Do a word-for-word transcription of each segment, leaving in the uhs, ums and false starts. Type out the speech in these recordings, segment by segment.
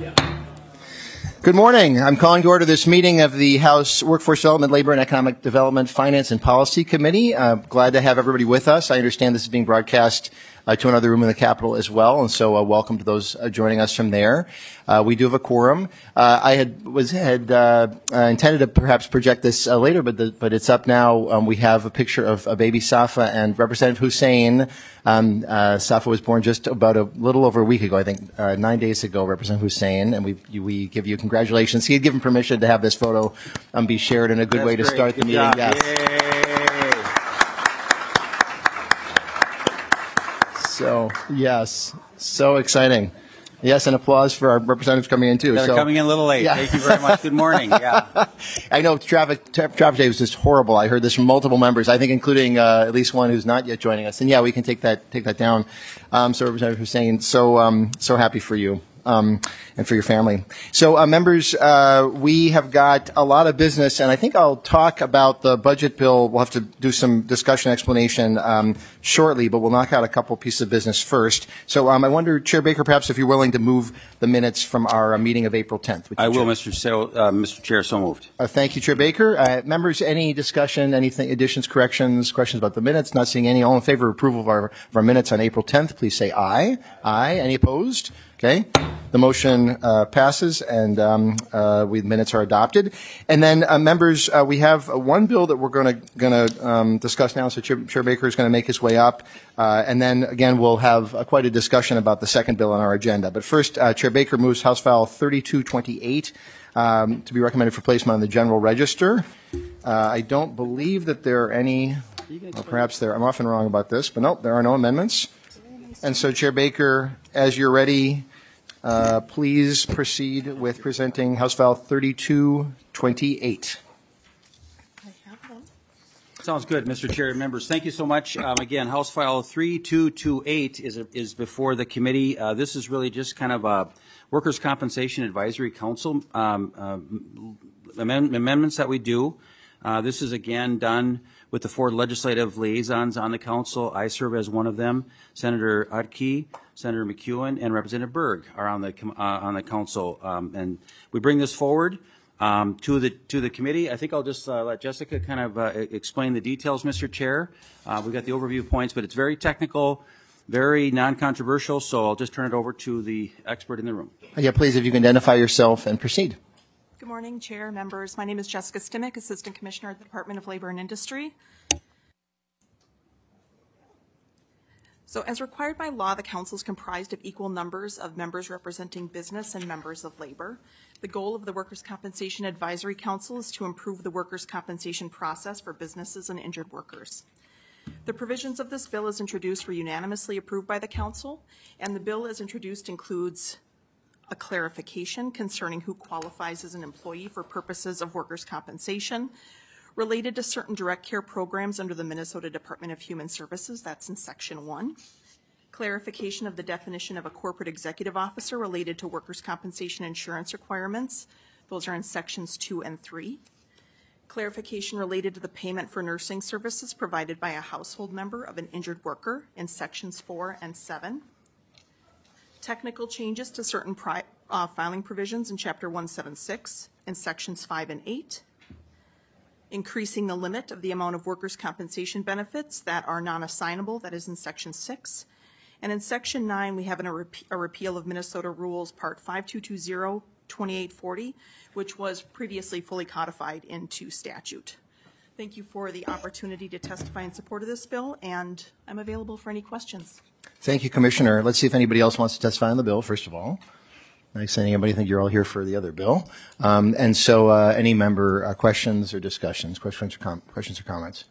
Good morning. I'm calling to order this meeting of the House Workforce Development, Labor and Economic Development, Finance and Policy Committee. Uh, glad to have everybody with us. I understand this is being broadcast uh, to another room in the Capitol as well, and so uh, welcome to those uh, joining us from there. Uh, we do have a quorum. Uh, I had was had uh, uh, intended to perhaps project this uh, later, but the, but it's up now. Um, we have a picture of a baby Safa and Representative Hussein. Um, uh, Safa was born just about a little over a week ago, I think, uh, nine days ago, Representative Hussein, and we we give you congratulations. He had given permission to have this photo um, be shared in a good That's way to great. start Good the meeting. job. Yes. Yay. So, yes, so exciting. Yes, and applause for our representatives coming in, too. They're so, coming in a little late. Yeah. Thank you very much. Good morning. Yeah. I know traffic tra- traffic day was just horrible. I heard this from multiple members, I think including uh, at least one who's not yet joining us. And, yeah, we can take that take that down. Um, so, Representative Hussein, so, um, so happy for you. Um, and for your family. So, uh, members, uh, we have got a lot of business, and I think I'll talk about the budget bill. We'll have to do some discussion explanation um, shortly, but we'll knock out a couple pieces of business first. So, um, I wonder, Chair Baker, perhaps if you're willing to move the minutes from our uh, meeting of April tenth. I will, Mister So, uh, Mister Chair, so moved. Uh, thank you, Chair Baker. Uh, members, any discussion, anything, additions, corrections, questions about the minutes? Not seeing any. All in favor of approval of our, of our minutes on April tenth, please say aye. Aye. Any opposed? Okay. The motion uh, passes, and um, uh, we minutes are adopted. And then, uh, members, uh, we have uh, one bill that we're going to going to um, discuss now. So Chair, Chair Baker is going to make his way up, uh, and then again we'll have uh, quite a discussion about the second bill on our agenda. But first, uh, Chair Baker moves House File thirty-two twenty-eight um, to be recommended for placement on the General Register. Uh, I don't believe that there are any. Or perhaps there. I'm often wrong about this, but nope, there are no amendments. And so, Chair Baker, as you're ready. Uh, please proceed with presenting House File thirty-two twenty-eight. Sounds good, Mister Chair. Members, thank you so much. Um, again, House File thirty-two twenty-eight is is before the committee. Uh, this is really just kind of a Workers' Compensation Advisory Council um, uh, amend- amendments that we do. Uh, this is again done with the four legislative liaisons on the council. I serve as one of them. Senator Utke, Senator McEwen, and Representative Berg are on the uh, on the council, um, and we bring this forward um, to the to the committee. I think I'll just uh, let Jessica kind of uh, explain the details, Mister Chair. Uh, we've got the overview points, but it's very technical, very non-controversial. So I'll just turn it over to the expert in the room. Yeah, please, if you can identify yourself and proceed. Good morning, Chair, members. My name is Jessica Stimick, Assistant Commissioner at the Department of Labor and Industry. So as required by law, the Council is comprised of equal numbers of members representing business and members of labor. The goal of the Workers' Compensation Advisory Council is to improve the workers' compensation process for businesses and injured workers. The provisions of this bill, as introduced, were unanimously approved by the Council, and the bill as introduced includes a clarification concerning who qualifies as an employee for purposes of workers' compensation related to certain direct care programs under the Minnesota Department of Human Services. That's in Section one. Clarification of the definition of a corporate executive officer related to workers' compensation insurance requirements. Those are in Sections two and three. Clarification related to the payment for nursing services provided by a household member of an injured worker in Sections four and seven. Technical changes to certain pri- uh, filing provisions in Chapter one seventy-six in Sections five and eight. Increasing the limit of the amount of workers' compensation benefits that are non-assignable, that is in Section six. And in Section nine, we have an, a, rep- a repeal of Minnesota Rules Part five two two zero twenty-eight forty, which was previously fully codified into statute. Thank you for the opportunity to testify in support of this bill, and I'm available for any questions. Thank you, Commissioner. Let's see if anybody else wants to testify on the bill, first of all. Nice. Anybody think you're all here for the other bill? Um, and so uh, any member uh, questions or discussions, questions or, com- questions or comments?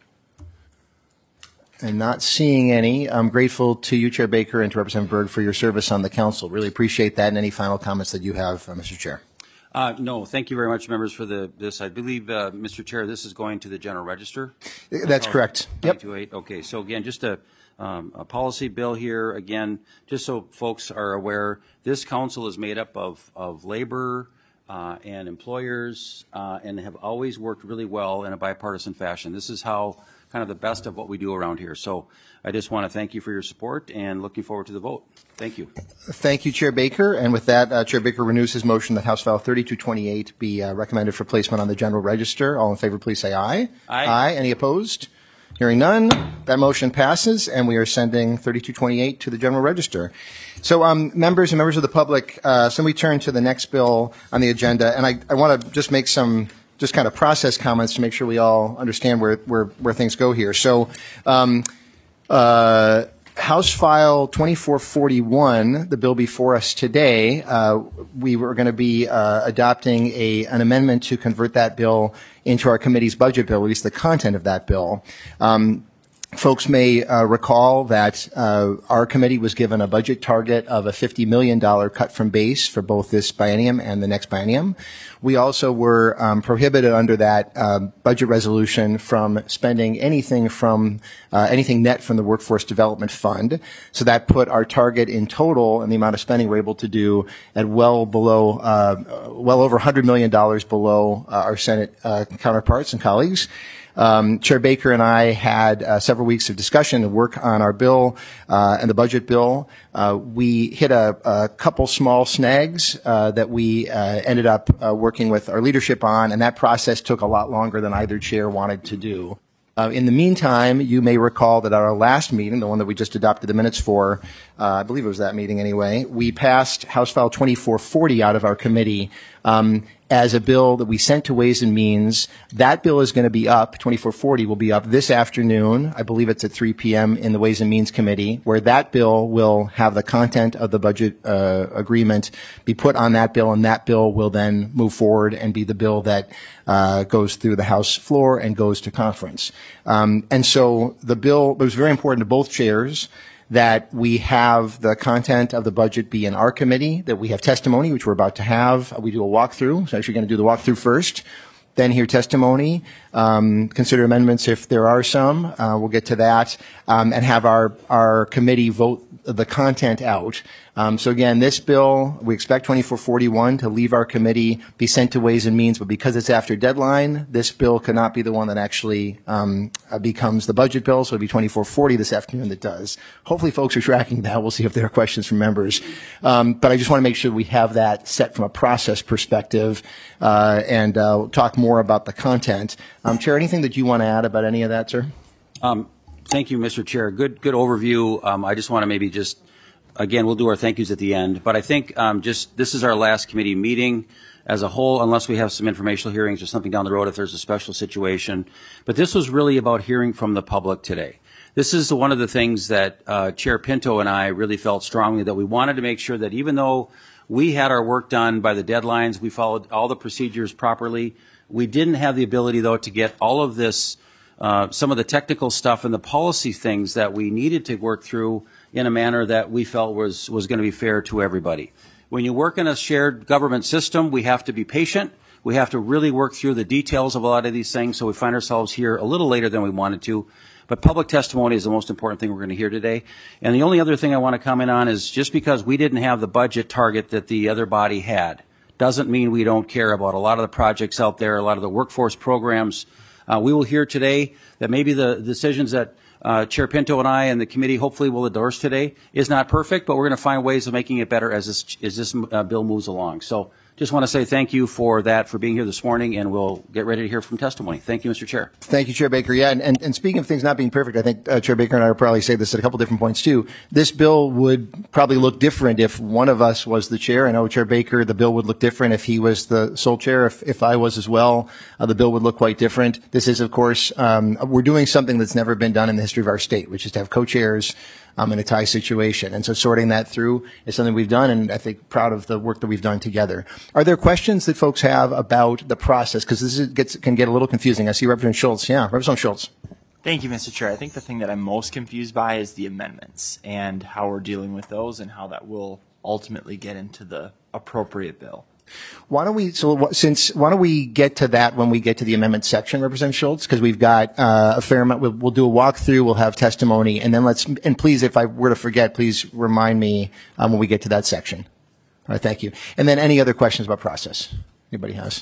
And not seeing any, I'm grateful to you, Chair Baker, and to Representative Berg for your service on the council. Really appreciate that. And any final comments that you have, uh, Mister Chair? Uh, no, thank you very much, members, for the this. I believe, uh, Mister Chair, this is going to the General Register. That's, That's correct. Yep. Okay, so again, just a, um, a policy bill here. Again, just so folks are aware, this council is made up of, of labor uh, and employers uh, and have always worked really well in a bipartisan fashion. This is how kind of the best of what we do around here. So I just want to thank you for your support and looking forward to the vote. Thank you. Thank you, Chair Baker. And with that, uh, Chair Baker renews his motion that House File thirty-two twenty-eight be uh, recommended for placement on the General Register. All in favor, please say aye. Aye. Aye. Any opposed? Hearing none, that motion passes, and we are sending thirty-two twenty-eight to the General Register. So, um, members and members of the public, uh, so we turn to the next bill on the agenda, and I, I want to just make some just kind of process comments to make sure we all understand where, where, where things go here. So, um, uh, House File twenty-four forty-one, the bill before us today, uh, we were going to be uh, adopting a, an amendment to convert that bill into our committee's budget bill, at least the content of that bill. Um, Folks may uh, recall that uh, our committee was given a budget target of a fifty million dollars cut from base for both this biennium and the next biennium. We also were um, prohibited under that uh, budget resolution from spending anything from uh, anything net from the Workforce Development Fund. So that put our target in total and the amount of spending we're able to do at well below, uh, well over one hundred million dollars below uh, our Senate uh, counterparts and colleagues. Um, Chair Baker and I had uh, several weeks of discussion and work on our bill uh, and the budget bill. Uh, we hit a, a couple small snags uh, that we uh, ended up uh, working with our leadership on, and that process took a lot longer than either chair wanted to do. Uh, in the meantime, you may recall that at our last meeting, the one that we just adopted the minutes for, uh, I believe it was that meeting anyway, we passed House File twenty-four forty out of our committee um, as a bill that we sent to Ways and Means. That bill is going to be up, twenty-four forty will be up this afternoon. I believe it's at three p.m. in the Ways and Means Committee, where that bill will have the content of the budget uh, agreement be put on that bill, and that bill will then move forward and be the bill that uh, goes through the House floor and goes to conference. Um, and so the bill, it was very important to both chairs that we have the content of the budget be in our committee, that we have testimony, which we're about to have. We do a walkthrough, so actually going to do the walkthrough first, then hear testimony, um, consider amendments if there are some. Uh, we'll get to that, um, and have our, our committee vote the content out. Um, so again, this bill, we expect twenty-four forty-one to leave our committee, be sent to Ways and Means, but because it's after deadline, this bill cannot be the one that actually um, uh, becomes the budget bill, so it'll be twenty-four forty this afternoon that does. Hopefully folks are tracking that. We'll see if there are questions from members. Um, but I just want to make sure we have that set from a process perspective, uh, and uh, we'll talk more about the content. Um, Chair, anything that you want to add about any of that, sir? Um, thank you, Mister Chair. Good, good overview. Um, I just want to maybe just Again, we'll do our thank yous at the end, but I think um, just this is our last committee meeting as a whole, unless we have some informational hearings or something down the road if there's a special situation. But this was really about hearing from the public today. This is one of the things that uh, Chair Pinto and I really felt strongly that we wanted to make sure that even though we had our work done by the deadlines, we followed all the procedures properly, we didn't have the ability, though, to get all of this, uh, some of the technical stuff and the policy things that we needed to work through in a manner that we felt was, was going to be fair to everybody. When you work in a shared government system, we have to be patient. We have to really work through the details of a lot of these things, so we find ourselves here a little later than we wanted to. But public testimony is the most important thing we're going to hear today. And the only other thing I want to comment on is just because we didn't have the budget target that the other body had doesn't mean we don't care about a lot of the projects out there, a lot of the workforce programs. Uh, we will hear today that maybe the decisions that Uh, Chair Pinto and I and the committee hopefully will endorse today is not perfect, but we're going to find ways of making it better as this, as this uh, bill moves along. So just want to say thank you for that, for being here this morning, and we'll get ready to hear from testimony. Thank you, Mister Chair. Thank you, Chair Baker. Yeah, and, and, and speaking of things not being perfect, I think uh, Chair Baker and I will probably say this at a couple different points, too. This bill would probably look different if one of us was the chair. I know Chair Baker, the bill would look different if he was the sole chair. If, if I was as well, uh, the bill would look quite different. This is, of course, um, we're doing something that's never been done in the history of our state, which is to have co-chairs Um, in a tie situation. And so sorting that through is something we've done, and I think proud of the work that we've done together. Are there questions that folks have about the process? Because this is, gets, can get a little confusing. I see Representative Schultz. Yeah, Representative Schultz. Thank you, Mister Chair. I think the thing that I'm most confused by is the amendments and how we're dealing with those and how that will ultimately get into the appropriate bill. Why don't we, so since, why don't we get to that when we get to the amendment section, Representative Schultz? Because we've got uh, a fair amount, we'll, we'll do a walkthrough, we'll have testimony, and then let's, and please, if I were to forget, please remind me um, when we get to that section. All right, thank you. And then any other questions about process? Anybody has?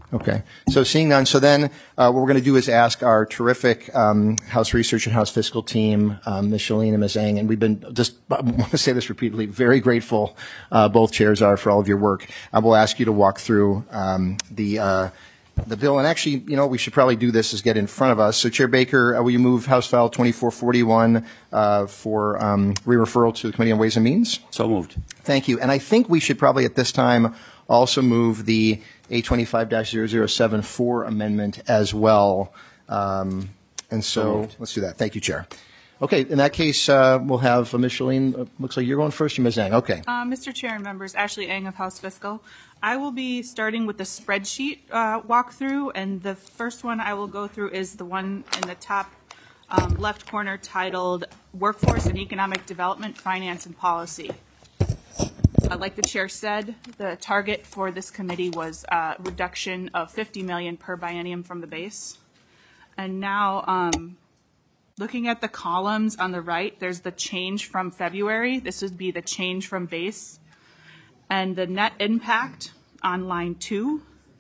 Okay. So seeing none, so then uh, what we're going to do is ask our terrific um, House Research and House Fiscal team, um, Miz Shalene and Miz Eng, and we've been just, I want to say this repeatedly, very grateful, uh, both chairs are, for all of your work. I will ask you to walk through um, the uh, the bill, and actually, you know, we should probably do this is get in front of us. So Chair Baker, uh, will you move House File twenty-four forty-one uh, for um, re-referral to the Committee on Ways and Means? So moved. Thank you. And I think we should probably at this time also move the A twenty-five dash zero zero seven four amendment as well. Um, and so let's do that. Thank you, Chair. Okay, in that case, uh, we'll have uh, Miz Shalene. Uh, looks like you're going first, or Miz Eng? Okay. Uh, Mister Chair and members, Ashley Eng of House Fiscal. I will be starting with the spreadsheet uh, walkthrough, and the first one I will go through is the one in the top um, left corner titled Workforce and Economic Development, Finance and Policy. Uh, like the chair said, the target for this committee was a reduction of fifty million dollars per biennium from the base. And now, um, looking at the columns on the right, there's the change from February. This would be the change from base. And the net impact on line two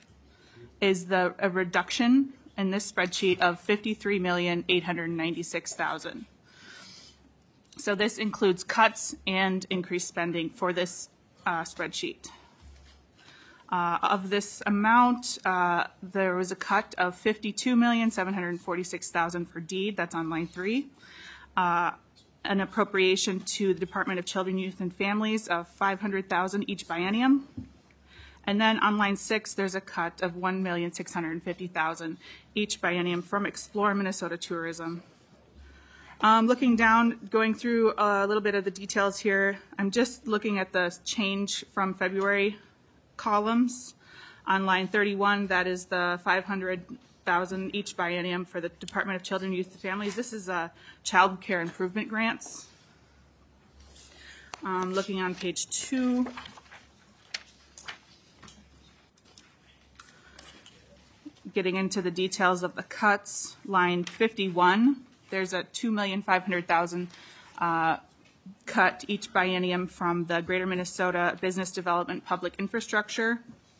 is the a reduction in this spreadsheet of fifty-three million eight hundred ninety-six thousand. So this includes cuts and increased spending for this uh, spreadsheet. Uh, of this amount, uh, there was a cut of fifty-two million seven hundred forty-six thousand for deed. That's on line three. Uh, an appropriation to the Department of Children, Youth, and Families of five hundred thousand dollars each biennium. And then on line six, there's a cut of one million six hundred fifty thousand dollars each biennium from Explore Minnesota Tourism. Um, looking down, going through a little bit of the details here, I'm just looking at the change from February columns. On line thirty-one, that is the five hundred thousand dollars each biennium for the Department of Children, Youth, and Families. This is uh, child care improvement grants. Um, looking on page two, getting into the details of the cuts, line fifty-one, there's a two million five hundred thousand dollars uh, cut each biennium from the Greater Minnesota Business Development Public Infrastructure.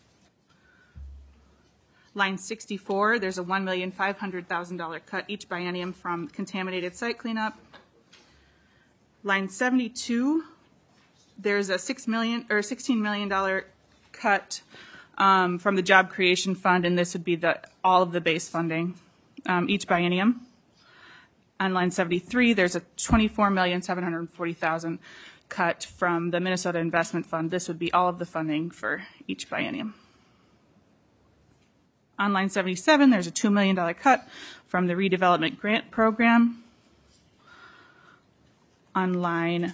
Line sixty-four, there's a one million five hundred thousand dollars cut each biennium from contaminated site cleanup. Line seventy-two, there's a six million dollars or sixteen million dollars cut um, from the Job Creation Fund, and this would be the all of the base funding um, each biennium. On line seventy-three, there's a twenty-four million seven hundred forty thousand dollars cut from the Minnesota Investment Fund. This would be all of the funding for each biennium. On line seventy-seven, there's a two million dollars cut from the Redevelopment Grant Program. On line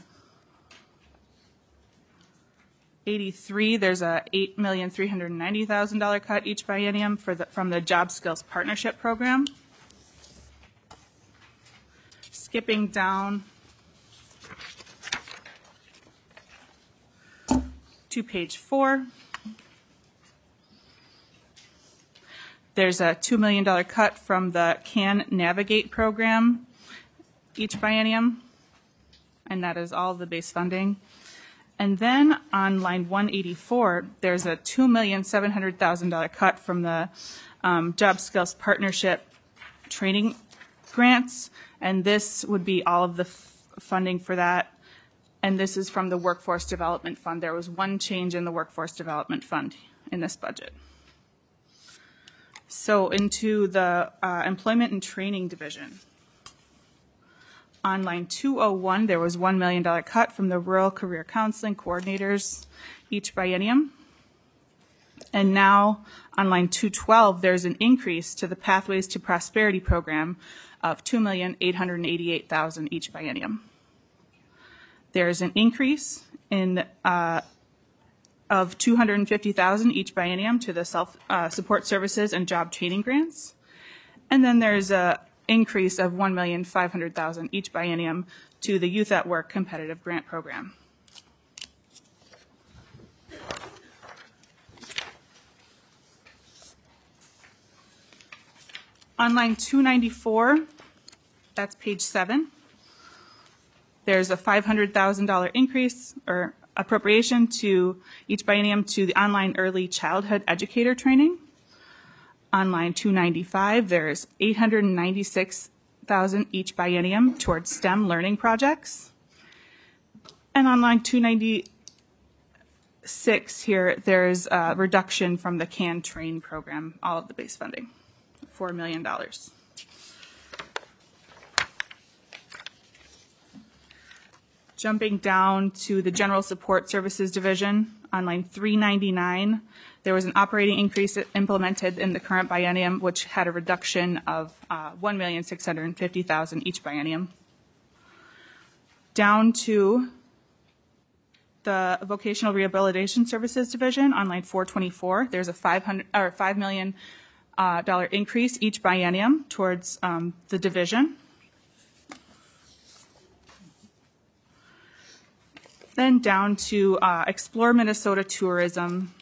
eighty-three, there's a eight million three hundred ninety thousand dollars cut each biennium for the, from the Job Skills Partnership Program. Skipping down to page four, there's a two million dollars cut from the CAN Navigate program each biennium, and that is all of the base funding. And then on line one eighty-four, there's a two million seven hundred thousand dollars cut from the um, Job Skills Partnership training grants, and this would be all of the f- funding for that. And this is from the Workforce Development Fund. There was one change in the Workforce Development Fund in this budget. So into the uh, Employment and Training Division. On line two oh one, there was one million dollars cut from the Rural Career Counseling Coordinators each biennium. And now on line two twelve, there's an increase to the Pathways to Prosperity program of two million eight hundred eighty-eight thousand dollars each biennium. There's an increase in uh, of two hundred fifty thousand dollars each biennium to the self-support uh, services and job training grants. And then there's a increase of one million five hundred thousand dollars each biennium to the Youth at Work competitive grant program. On line two ninety-four, that's page seven, there's a five hundred thousand dollars increase or appropriation to each biennium to the online early childhood educator training. On line two ninety-five, there's eight hundred ninety-six thousand dollars each biennium towards STEM learning projects. And on line two ninety-six here, there's a reduction from the CAN Train program, all of the base funding, four million dollars. Jumping down to the General Support Services Division, on line three ninety-nine, there was an operating increase implemented in the current biennium, which had a reduction of uh, one million six hundred fifty thousand dollars each biennium. Down to the Vocational Rehabilitation Services Division, on line four twenty-four, there's a five hundred or five million uh, dollar increase each biennium towards um, the division. Then down to uh, Explore Minnesota Tourism,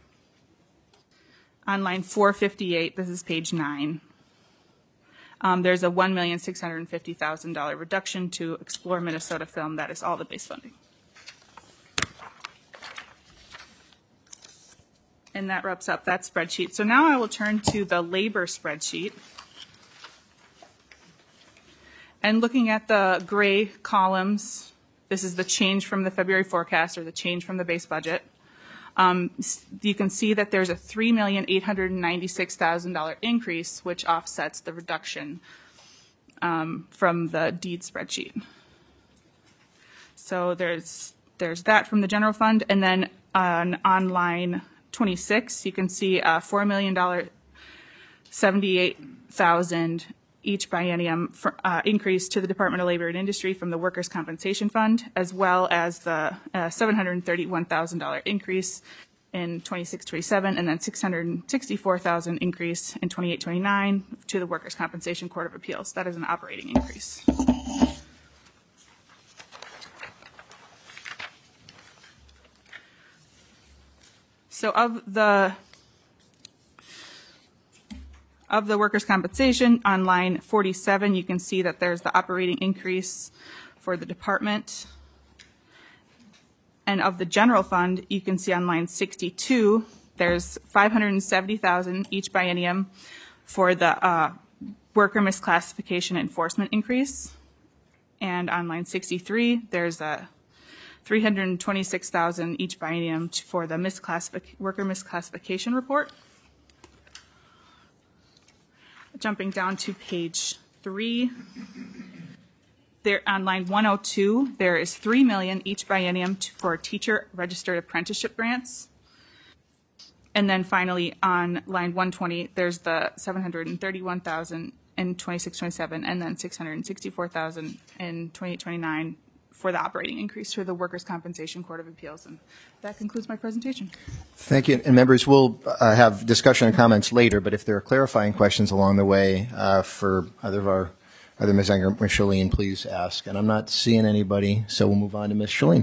on line four fifty-eight, this is page nine. Um, there's a one million six hundred fifty thousand dollars reduction to Explore Minnesota Film. That is all the base funding. And that wraps up that spreadsheet. So now I will turn to the labor spreadsheet. And looking at the gray columns, this is the change from the February forecast or the change from the base budget. Um, you can see that there's a three million eight hundred ninety-six thousand dollars increase, which offsets the reduction um, from the deed spreadsheet. So there's there's that from the general fund, and then on, on line twenty-six, you can see a four million seventy-eight thousand dollars each biennium for, uh, increase to the Department of Labor and Industry from the Workers' Compensation Fund, as well as the uh, seven hundred thirty-one thousand dollars increase in twenty-six twenty-seven, and then six hundred sixty-four thousand dollars increase in twenty-eight twenty-nine to the Workers' Compensation Court of Appeals. That is an operating increase. So of the Of the workers' compensation, on line forty-seven, you can see that there's the operating increase for the department. And of the general fund, you can see on line sixty-two, there's five hundred seventy thousand dollars each biennium for the uh, worker misclassification enforcement increase. And on line sixty-three, there's a three hundred twenty-six thousand dollars each biennium for the misclassific- worker misclassification report. Jumping down to page three, there on line one oh two, there is three million dollars each biennium to, for teacher registered apprenticeship grants. And then finally on line one twenty, there's the seven hundred thirty-one thousand dollars in twenty-six twenty-seven, and then six hundred sixty-four thousand dollars in twenty-eight twenty-nine for the operating increase for the Workers' Compensation Court of Appeals. And that concludes my presentation. Thank you. And members, we'll uh, have discussion and comments later, but if there are clarifying questions along the way uh, for either of our, either Miz Enger or Miz Chalene, please ask. And I'm not seeing anybody, so we'll move on to Miz Chalene.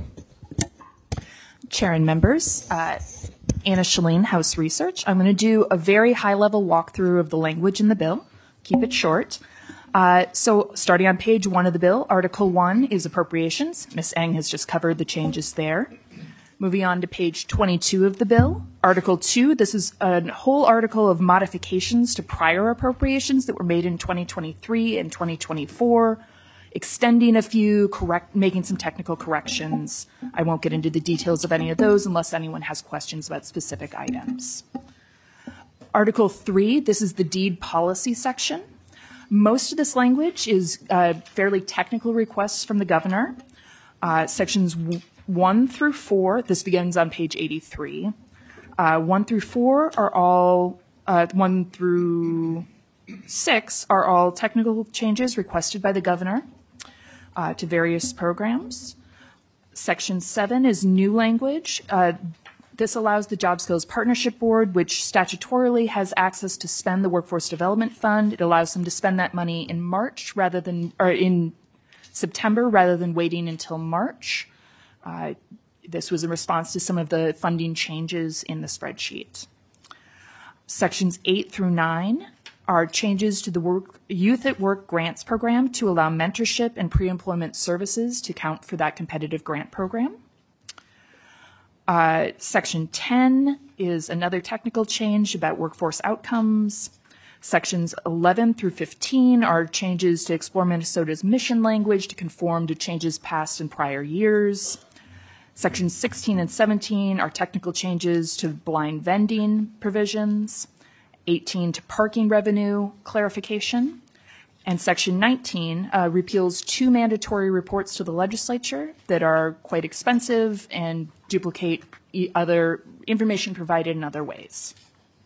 Chair and members, uh, Anna Chalene, House Research. I'm going to do a very high-level walkthrough of the language in the bill. Keep it short. Uh, so starting on page one of the bill, Article one is appropriations. Miz Eng has just covered the changes there. Moving on to page twenty-two of the bill, Article two, this is a whole article of modifications to prior appropriations that were made in twenty twenty-three and twenty twenty-four, extending a few, correct, making some technical corrections. I won't get into the details of any of those unless anyone has questions about specific items. Article three, this is the deed policy section. Most of this language is uh, fairly technical requests from the governor. Uh, sections w- one through four, this begins on page eighty-three. Uh, one through four are all, uh, one through six are all technical changes requested by the governor uh, to various programs. Section seven is new language. Uh, This allows the Job Skills Partnership Board, which statutorily has access to spend the Workforce Development Fund. It allows them to spend that money in March rather than, or in September rather than waiting until March. Uh, this was in response to some of the funding changes in the spreadsheet. Sections eight through nine are changes to the work, Youth at Work Grants Program to allow mentorship and pre-employment services to count for that competitive grant program. Uh, section ten is another technical change about workforce outcomes. Sections eleven through fifteen are changes to Explore Minnesota's mission language to conform to changes passed in prior years. Sections sixteen and seventeen are technical changes to blind vending provisions. eighteen to parking revenue clarification. And Section nineteen uh, repeals two mandatory reports to the legislature that are quite expensive and duplicate e- other information provided in other ways.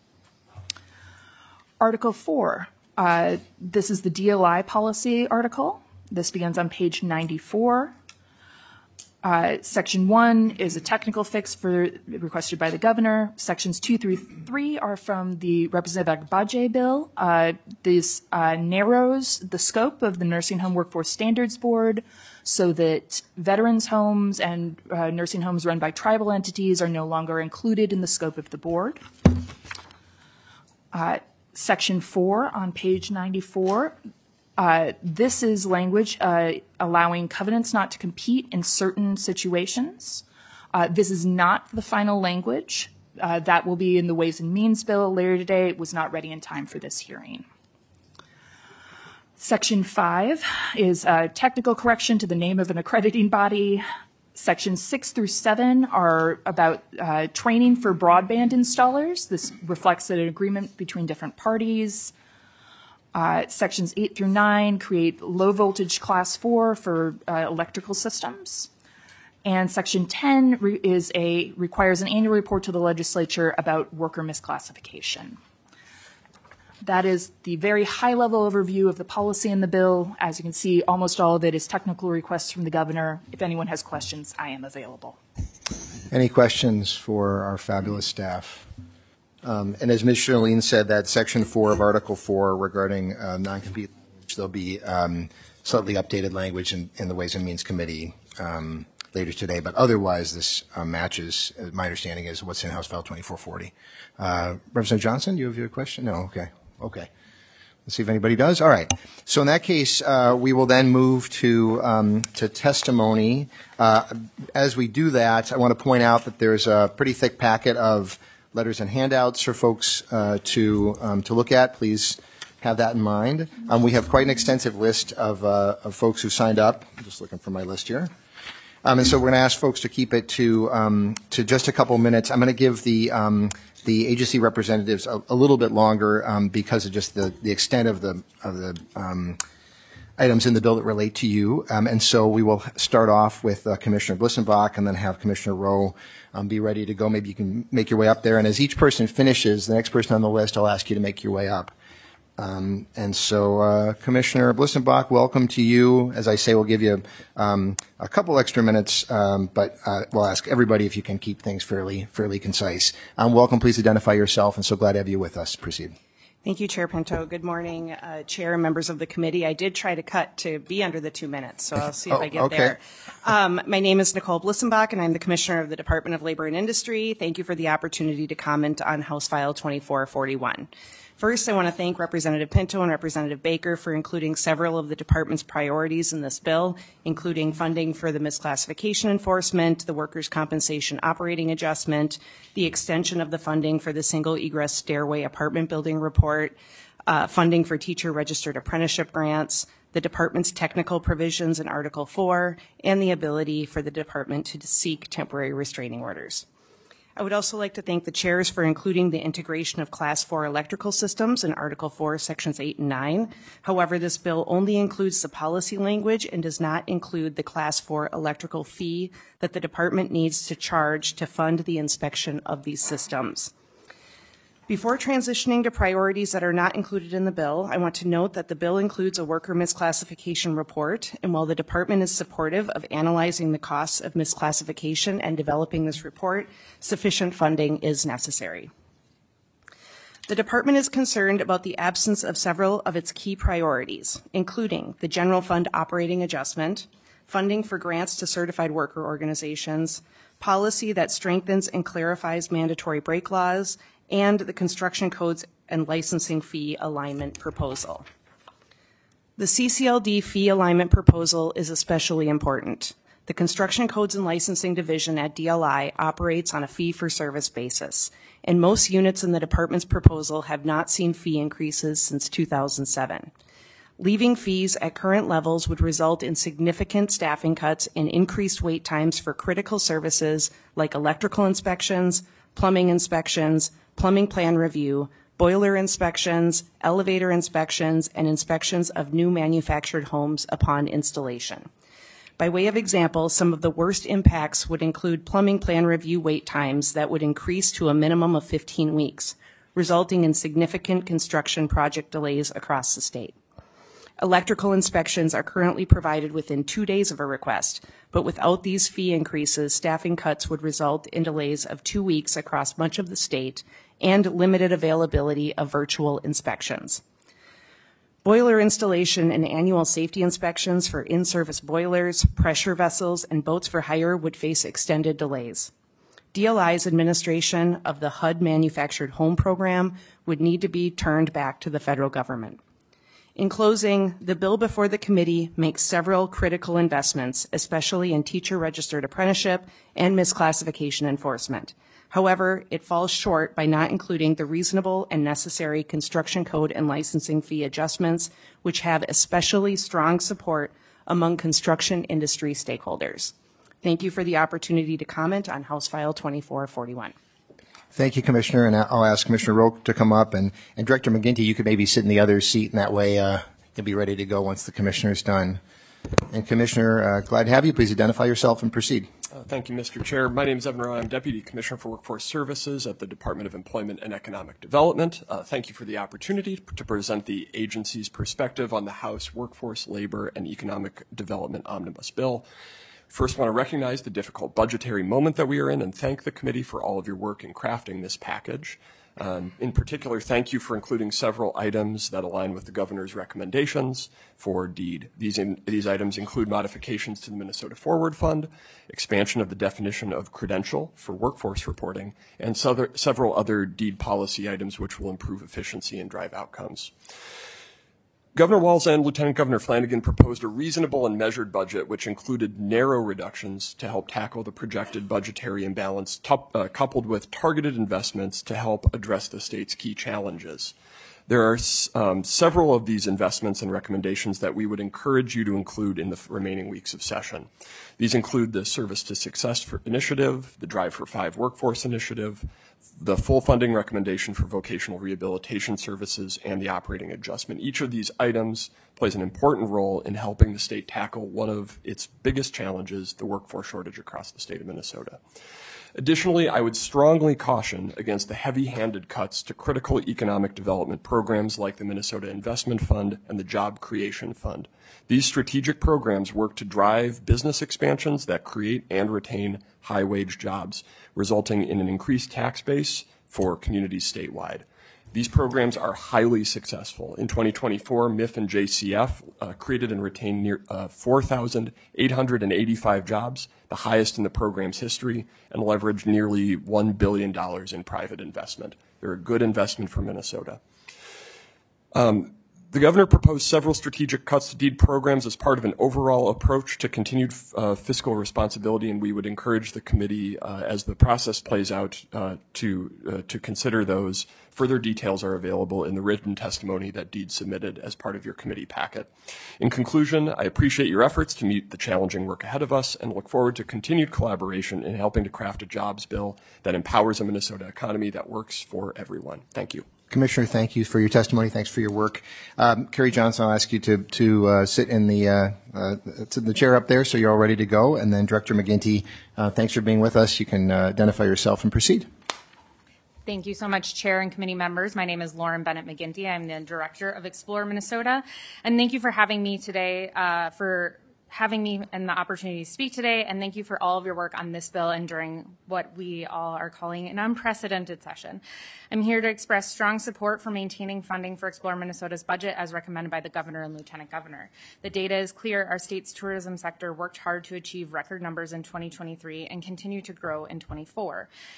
Article four, uh, this is the D L I policy article. This begins on page ninety-four. Uh, section one is a technical fix for requested by the governor. Sections two through three are from the Representative Agbaje bill. Uh, this uh, narrows the scope of the Nursing Home Workforce Standards Board so that veterans' homes and uh, nursing homes run by tribal entities are no longer included in the scope of the board. Uh, Section four on page ninety-four. Uh, this is language uh, allowing covenants not to compete in certain situations. Uh, this is not the final language. Uh, that will be in the Ways and Means bill later today. It was not ready in time for this hearing. Section five is a technical correction to the name of an accrediting body. Sections six through seven are about uh, training for broadband installers. This reflects an agreement between different parties. Uh, sections eight through nine create low voltage class four for uh, electrical systems. And section ten re- is a requires an annual report to the legislature about worker misclassification. That is the very high-level overview of the policy in the bill. As you can see, almost all of it is technical requests from the governor. If anyone has questions, I am available. Any questions for our fabulous staff? Um, and as Miz Charlene said, that section four of Article four regarding uh, non-compete, there'll be um, slightly updated language in, in the Ways and Means Committee um, later today. But otherwise, this uh, matches, uh, my understanding is, what's in House File twenty-four forty. Uh, Representative Johnson, do you have your question? No, okay. Okay. Let's see if anybody does. All right. So in that case, uh, we will then move to um, to testimony. Uh, as we do that, I want to point out that there's a pretty thick packet of letters and handouts for folks uh, to um, to look at. Please have that in mind. Um, we have quite an extensive list of, uh, of folks who signed up. I'm just looking for my list here. Um, and so we're going to ask folks to keep it to um, to just a couple minutes. I'm going to give the um, the agency representatives a, a little bit longer um, because of just the, the extent of the of the um, items in the bill that relate to you. Um, and so we will start off with uh, Commissioner Blissenbach and then have Commissioner Rowe um, be ready to go. Maybe you can make your way up there. And as each person finishes, the next person on the list, I'll ask you to make your way up. Um, and so, uh, Commissioner Blissenbach, welcome to you. As I say, we'll give you um, a couple extra minutes, um, but uh, we'll ask everybody if you can keep things fairly fairly concise. Um, welcome. Please identify yourself, and so glad to have you with us. Proceed. Thank you, Chair Pinto. Good morning, uh, Chair and members of the committee. I did try to cut to be under the two minutes, so I'll see if oh, I get okay. there. Um, my name is Nicole Blissenbach, and I'm the Commissioner of the Department of Labor and Industry. Thank you for the opportunity to comment on House File twenty-four forty-one. First, I want to thank Representative Pinto and Representative Baker for including several of the department's priorities in this bill, including funding for the misclassification enforcement, the workers' compensation operating adjustment, the extension of the funding for the single egress stairway apartment building report, uh, funding for teacher registered apprenticeship grants, the department's technical provisions in Article four, and the ability for the department to seek temporary restraining orders. I would also like to thank the chairs for including the integration of Class four electrical systems in Article four, Sections eight and nine. However, this bill only includes the policy language and does not include the Class four electrical fee that the department needs to charge to fund the inspection of these systems. Before transitioning to priorities that are not included in the bill, I want to note that the bill includes a worker misclassification report, and while the department is supportive of analyzing the costs of misclassification and developing this report, sufficient funding is necessary. The department is concerned about the absence of several of its key priorities, including the general fund operating adjustment, funding for grants to certified worker organizations, policy that strengthens and clarifies mandatory break laws, and the construction codes and licensing fee alignment proposal. The C C L D fee alignment proposal is especially important. The Construction Codes and Licensing Division at D L I operates on a fee-for-service basis, and most units in the department's proposal have not seen fee increases since two thousand seven. Leaving fees at current levels would result in significant staffing cuts and increased wait times for critical services like electrical inspections, plumbing inspections, plumbing plan review, boiler inspections, elevator inspections, and inspections of new manufactured homes upon installation. By way of example, some of the worst impacts would include plumbing plan review wait times that would increase to a minimum of fifteen weeks, resulting in significant construction project delays across the state. Electrical inspections are currently provided within two days of a request, but without these fee increases, staffing cuts would result in delays of two weeks across much of the state and limited availability of virtual inspections. Boiler installation and annual safety inspections for in-service boilers, pressure vessels, and boats for hire would face extended delays. D L I's administration of the H U D Manufactured Home Program would need to be turned back to the federal government. In closing, the bill before the committee makes several critical investments, especially in teacher-registered apprenticeship and misclassification enforcement. However, it falls short by not including the reasonable and necessary construction code and licensing fee adjustments, which have especially strong support among construction industry stakeholders. Thank you for the opportunity to comment on House File twenty-four forty-one. Thank you, Commissioner, and I'll ask Commissioner Roque to come up, and, and Director McGinty, you could maybe sit in the other seat, and that way uh, you'll be ready to go once the Commissioner's done. And Commissioner, uh, glad to have you. Please identify yourself and proceed. Uh, thank you, Mister Chair. My name is Evan Roy. I'm Deputy Commissioner for Workforce Services at the Department of Employment and Economic Development. Uh, thank you for the opportunity to present the agency's perspective on the House Workforce, Labor, and Economic Development Omnibus Bill. First, I want to recognize the difficult budgetary moment that we are in and thank the committee for all of your work in crafting this package. Um, in particular, thank you for including several items that align with the governor's recommendations for DEED. These, in, these items include modifications to the Minnesota Forward Fund, expansion of the definition of credential for workforce reporting, and so several other DEED policy items which will improve efficiency and drive outcomes. Governor Walz and Lieutenant Governor Flanagan proposed a reasonable and measured budget which included narrow reductions to help tackle the projected budgetary imbalance top, uh, coupled with targeted investments to help address the state's key challenges. There are um, several of these investments and recommendations that we would encourage you to include in the remaining weeks of session. These include the Service to Success for Initiative, the Drive for Five Workforce Initiative, the full funding recommendation for vocational rehabilitation services, and the operating adjustment. Each of these items plays an important role in helping the state tackle one of its biggest challenges, the workforce shortage across the state of Minnesota. Additionally, I would strongly caution against the heavy-handed cuts to critical economic development programs like the Minnesota Investment Fund and the Job Creation Fund. These strategic programs work to drive business expansions that create and retain high-wage jobs, resulting in an increased tax base for communities statewide. These programs are highly successful. In twenty twenty-four, M I F and J C F uh, created and retained near uh, four thousand eight hundred eighty-five jobs, the highest in the program's history, and leveraged nearly one billion dollars in private investment. They're a good investment for Minnesota. Um, The governor proposed several strategic cuts to DEED programs as part of an overall approach to continued uh, fiscal responsibility, and we would encourage the committee, uh, as the process plays out, uh, to uh, to consider those. Further details are available in the written testimony that DEED submitted as part of your committee packet. In conclusion, I appreciate your efforts to meet the challenging work ahead of us and look forward to continued collaboration in helping to craft a jobs bill that empowers a Minnesota economy that works for everyone. Thank you. Commissioner, thank you for your testimony. Thanks for your work. Um, Carrie Johnson, I'll ask you to, to uh, sit in the, uh, uh, to the chair up there so you're all ready to go. And then Director McGinty, uh, thanks for being with us. You can uh, identify yourself and proceed. Thank you so much, Chair and committee members. My name is Lauren Bennett McGinty. I'm the Director of Explore Minnesota. And thank you for having me today, uh, for having me and the opportunity to speak today, and thank you for all of your work on this bill and during what we all are calling an unprecedented session. I'm here to express strong support for maintaining funding for Explore Minnesota's budget as recommended by the Governor and Lieutenant Governor. The data is clear. Our state's tourism sector worked hard to achieve record numbers in twenty twenty-three and continue to grow in twenty-four.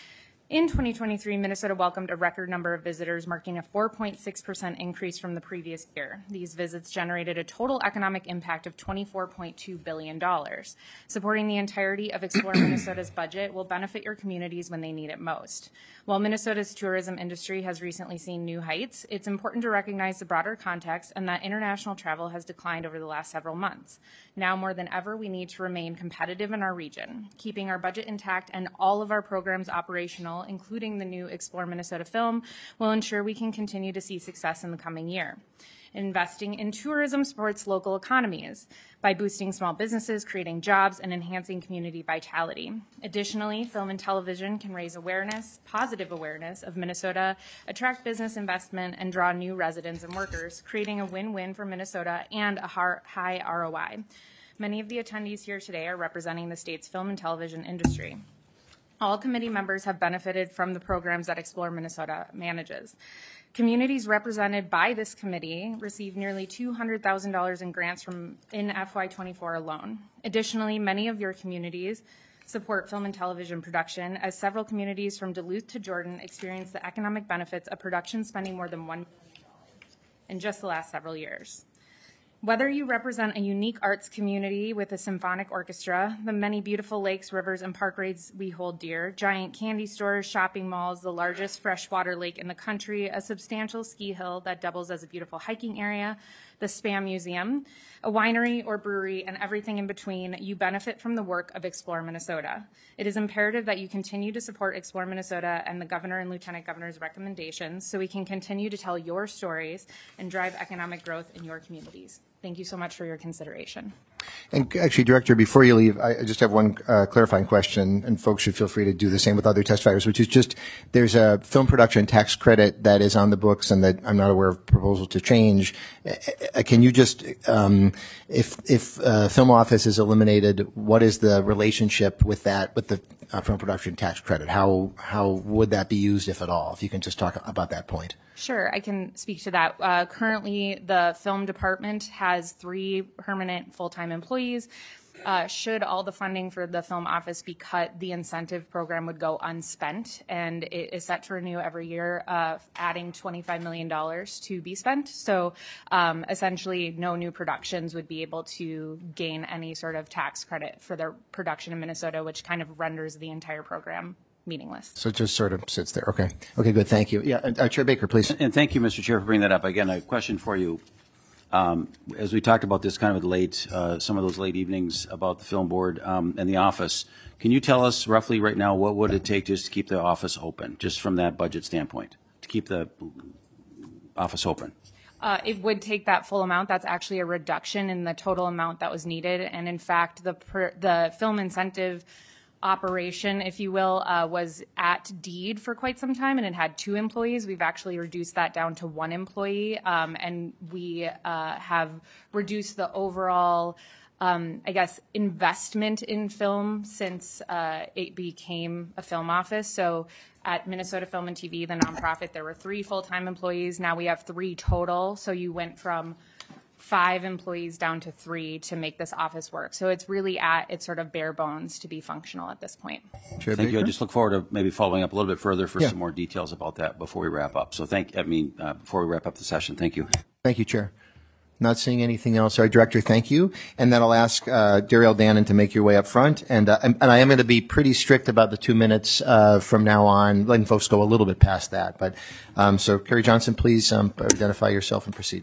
In twenty twenty-three, Minnesota welcomed a record number of visitors, marking a four point six percent increase from the previous year. These visits generated a total economic impact of twenty-four point two billion dollars. Supporting the entirety of Explore Minnesota's budget will benefit your communities when they need it most. While Minnesota's tourism industry has recently seen new heights, it's important to recognize the broader context and that international travel has declined over the last several months. Now more than ever, we need to remain competitive in our region. Keeping our budget intact and all of our programs operational, including the new Explore Minnesota film, will ensure we can continue to see success in the coming year. Investing in tourism supports local economies by boosting small businesses, creating jobs, and enhancing community vitality. Additionally, film and television can raise awareness, positive awareness of Minnesota, attract business investment, and draw new residents and workers, creating a win-win for Minnesota and a high R O I. Many of the attendees here today are representing the state's film and television industry. All committee members have benefited from the programs that Explore Minnesota manages. Communities represented by this committee received nearly two hundred thousand dollars in grants from in F Y twenty-four alone. Additionally, many of your communities support film and television production, as several communities from Duluth to Jordan experienced the economic benefits of production spending more than one million dollars in just the last several years. Whether you represent a unique arts community with a symphonic orchestra, the many beautiful lakes, rivers, and parkways we hold dear, giant candy stores, shopping malls, the largest freshwater lake in the country, a substantial ski hill that doubles as a beautiful hiking area, the Spam Museum, a winery or brewery, and everything in between, you benefit from the work of Explore Minnesota. It is imperative that you continue to support Explore Minnesota and the Governor and Lieutenant Governor's recommendations so we can continue to tell your stories and drive economic growth in your communities. Thank you so much for your consideration. And actually, Director, before you leave, I just have one uh, clarifying question, and folks should feel free to do the same with other testifiers, which is just there's a film production tax credit that is on the books and that I'm not aware of proposal to change. Uh, can you just, um, if if uh, film office is eliminated, what is the relationship with that, with the uh, film production tax credit? How how would that be used, if at all? If you can just talk about that point. Sure, I can speak to that. Uh, currently, the film department has three permanent full-time employees. Uh, should all the funding for the film office be cut, the incentive program would go unspent, and it is set to renew every year, uh, adding twenty-five million dollars to be spent. So um, essentially, no new productions would be able to gain any sort of tax credit for their production in Minnesota, which kind of renders the entire program meaningless. So it just sort of sits there. Okay. Okay, good. Thank you. Yeah, uh, Chair Baker, please. And thank you, Mister Chair, for bringing that up. Again, a question for you. Um, as we talked about this kind of late, uh, some of those late evenings about the film board um, and the office, can you tell us roughly right now what would it take just to keep the office open, just from that budget standpoint, to keep the office open? Uh, it would take that full amount. That's actually a reduction in the total amount that was needed. And in fact, the per, the film incentive operation, if you will, uh, was at Deed for quite some time, and it had two employees. We've actually reduced that down to one employee, um, and we uh, have reduced the overall, um, I guess, investment in film since uh, it became a film office. So at Minnesota Film and T V, the nonprofit, there were three full-time employees. Now we have three total. So you went from five employees down to three to make this office work. So it's really at its sort of bare bones to be functional at this point. Chair Thank Baker? you. I just look forward to maybe following up a little bit further for Yeah. some more details about that before we wrap up. So thank, I mean, uh, before we wrap up the session, thank you. Thank you, Chair. Not seeing anything else. Sorry, Director, thank you. And then I'll ask uh, Daryl Dannon to make your way up front. And, uh, and, and I am going to be pretty strict about the two minutes uh, from now on, letting folks go a little bit past that. But um, so, Carrie Johnson, please um, identify yourself and proceed.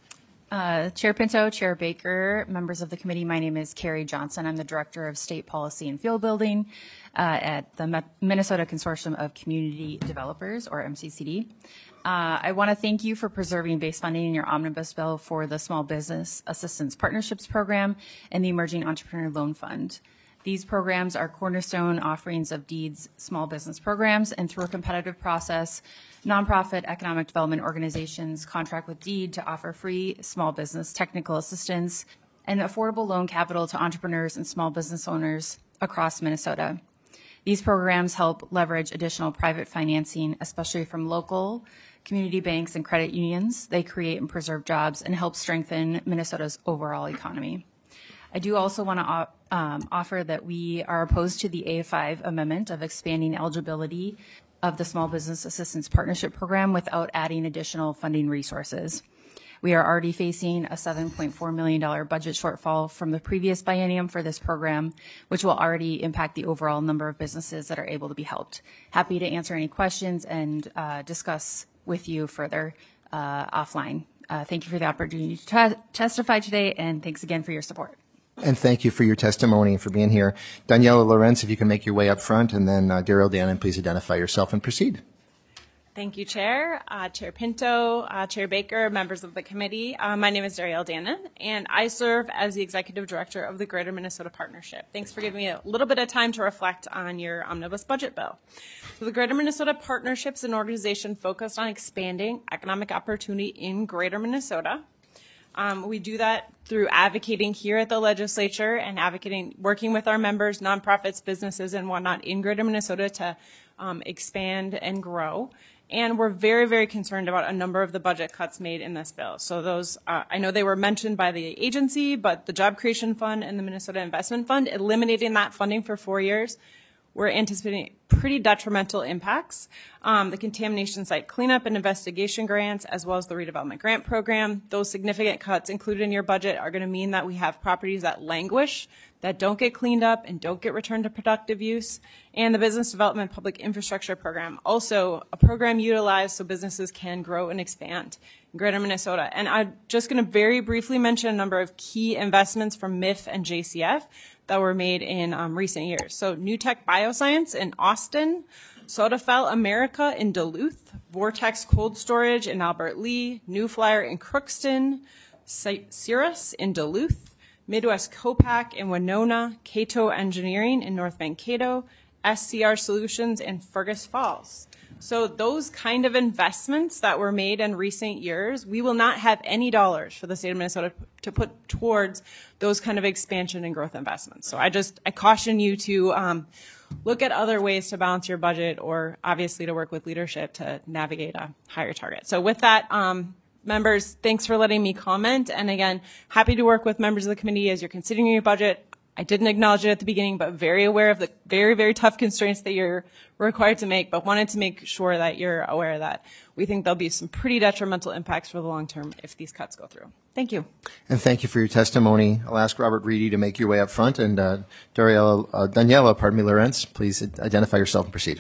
Uh, Chair Pinto, Chair Baker, members of the committee, my name is Carrie Johnson. I'm the Director of State Policy and Field Building uh, at the Me- Minnesota Consortium of Community Developers, or M C C D. Uh, I want to thank you for preserving base funding in your omnibus bill for the Small Business Assistance Partnerships Program and the Emerging Entrepreneur Loan Fund. These programs are cornerstone offerings of Deed's small business programs, and through a competitive process, nonprofit economic development organizations contract with Deed to offer free small business technical assistance and affordable loan capital to entrepreneurs and small business owners across Minnesota. These programs help leverage additional private financing, especially from local community banks and credit unions. They create and preserve jobs and help strengthen Minnesota's overall economy. I do also want to um, offer that we are opposed to the A five amendment of expanding eligibility of the Small Business Assistance Partnership Program without adding additional funding resources. We are already facing a seven point four million dollars budget shortfall from the previous biennium for this program, which will already impact the overall number of businesses that are able to be helped. Happy to answer any questions and uh, discuss with you further uh, offline. Uh, thank you for the opportunity to t- testify today, and thanks again for your support. And thank you for your testimony and for being here. Daniela Lorenz, if you can make your way up front, and then uh, Daryl Dannon, please identify yourself and proceed. Thank you, Chair, uh, Chair Pinto, uh, Chair Baker, members of the committee. Uh, my name is Darielle Dannon, and I serve as the Executive Director of the Greater Minnesota Partnership. Thanks for giving me a little bit of time to reflect on your omnibus budget bill. So the Greater Minnesota Partnership is an organization focused on expanding economic opportunity in Greater Minnesota. Um, we do that through advocating here at the legislature and advocating, working with our members, nonprofits, businesses, and whatnot in Greater Minnesota to um, expand and grow. And we're very, very concerned about a number of the budget cuts made in this bill. So those, uh, I know they were mentioned by the agency, but the Job Creation Fund and the Minnesota Investment Fund, eliminating that funding for four years, we're anticipating pretty detrimental impacts. Um, the contamination site cleanup and investigation grants, as well as the redevelopment grant program, those significant cuts included in your budget are going to mean that we have properties that languish, that don't get cleaned up and don't get returned to productive use. And the Business Development Public Infrastructure Program, also a program utilized so businesses can grow and expand in Greater Minnesota. And I'm just going to very briefly mention a number of key investments from M I F and J C F that were made in um, recent years. So New Tech Bioscience in Austin, Sodafel America in Duluth, Vortex Cold Storage in Albert Lee, New Flyer in Crookston, Cirrus in Duluth, Midwest Copac in Winona, Cato Engineering in North Mankato, S C R Solutions in Fergus Falls. So those kind of investments that were made in recent years, we will not have any dollars for the state of Minnesota to put towards those kind of expansion and growth investments. So I just, I caution you to um, look at other ways to balance your budget, or obviously to work with leadership to navigate a higher target. So with that, um, members, thanks for letting me comment. And again, happy to work with members of the committee as you're considering your budget. I didn't acknowledge it at the beginning, but very aware of the very, very tough constraints that you're required to make, but wanted to make sure that you're aware that we think there'll be some pretty detrimental impacts for the long term if these cuts go through. Thank you. And thank you for your testimony. I'll ask Robert Reedy to make your way up front, and uh, Dariella, uh, Daniela, pardon me, Lorenz, please identify yourself and proceed.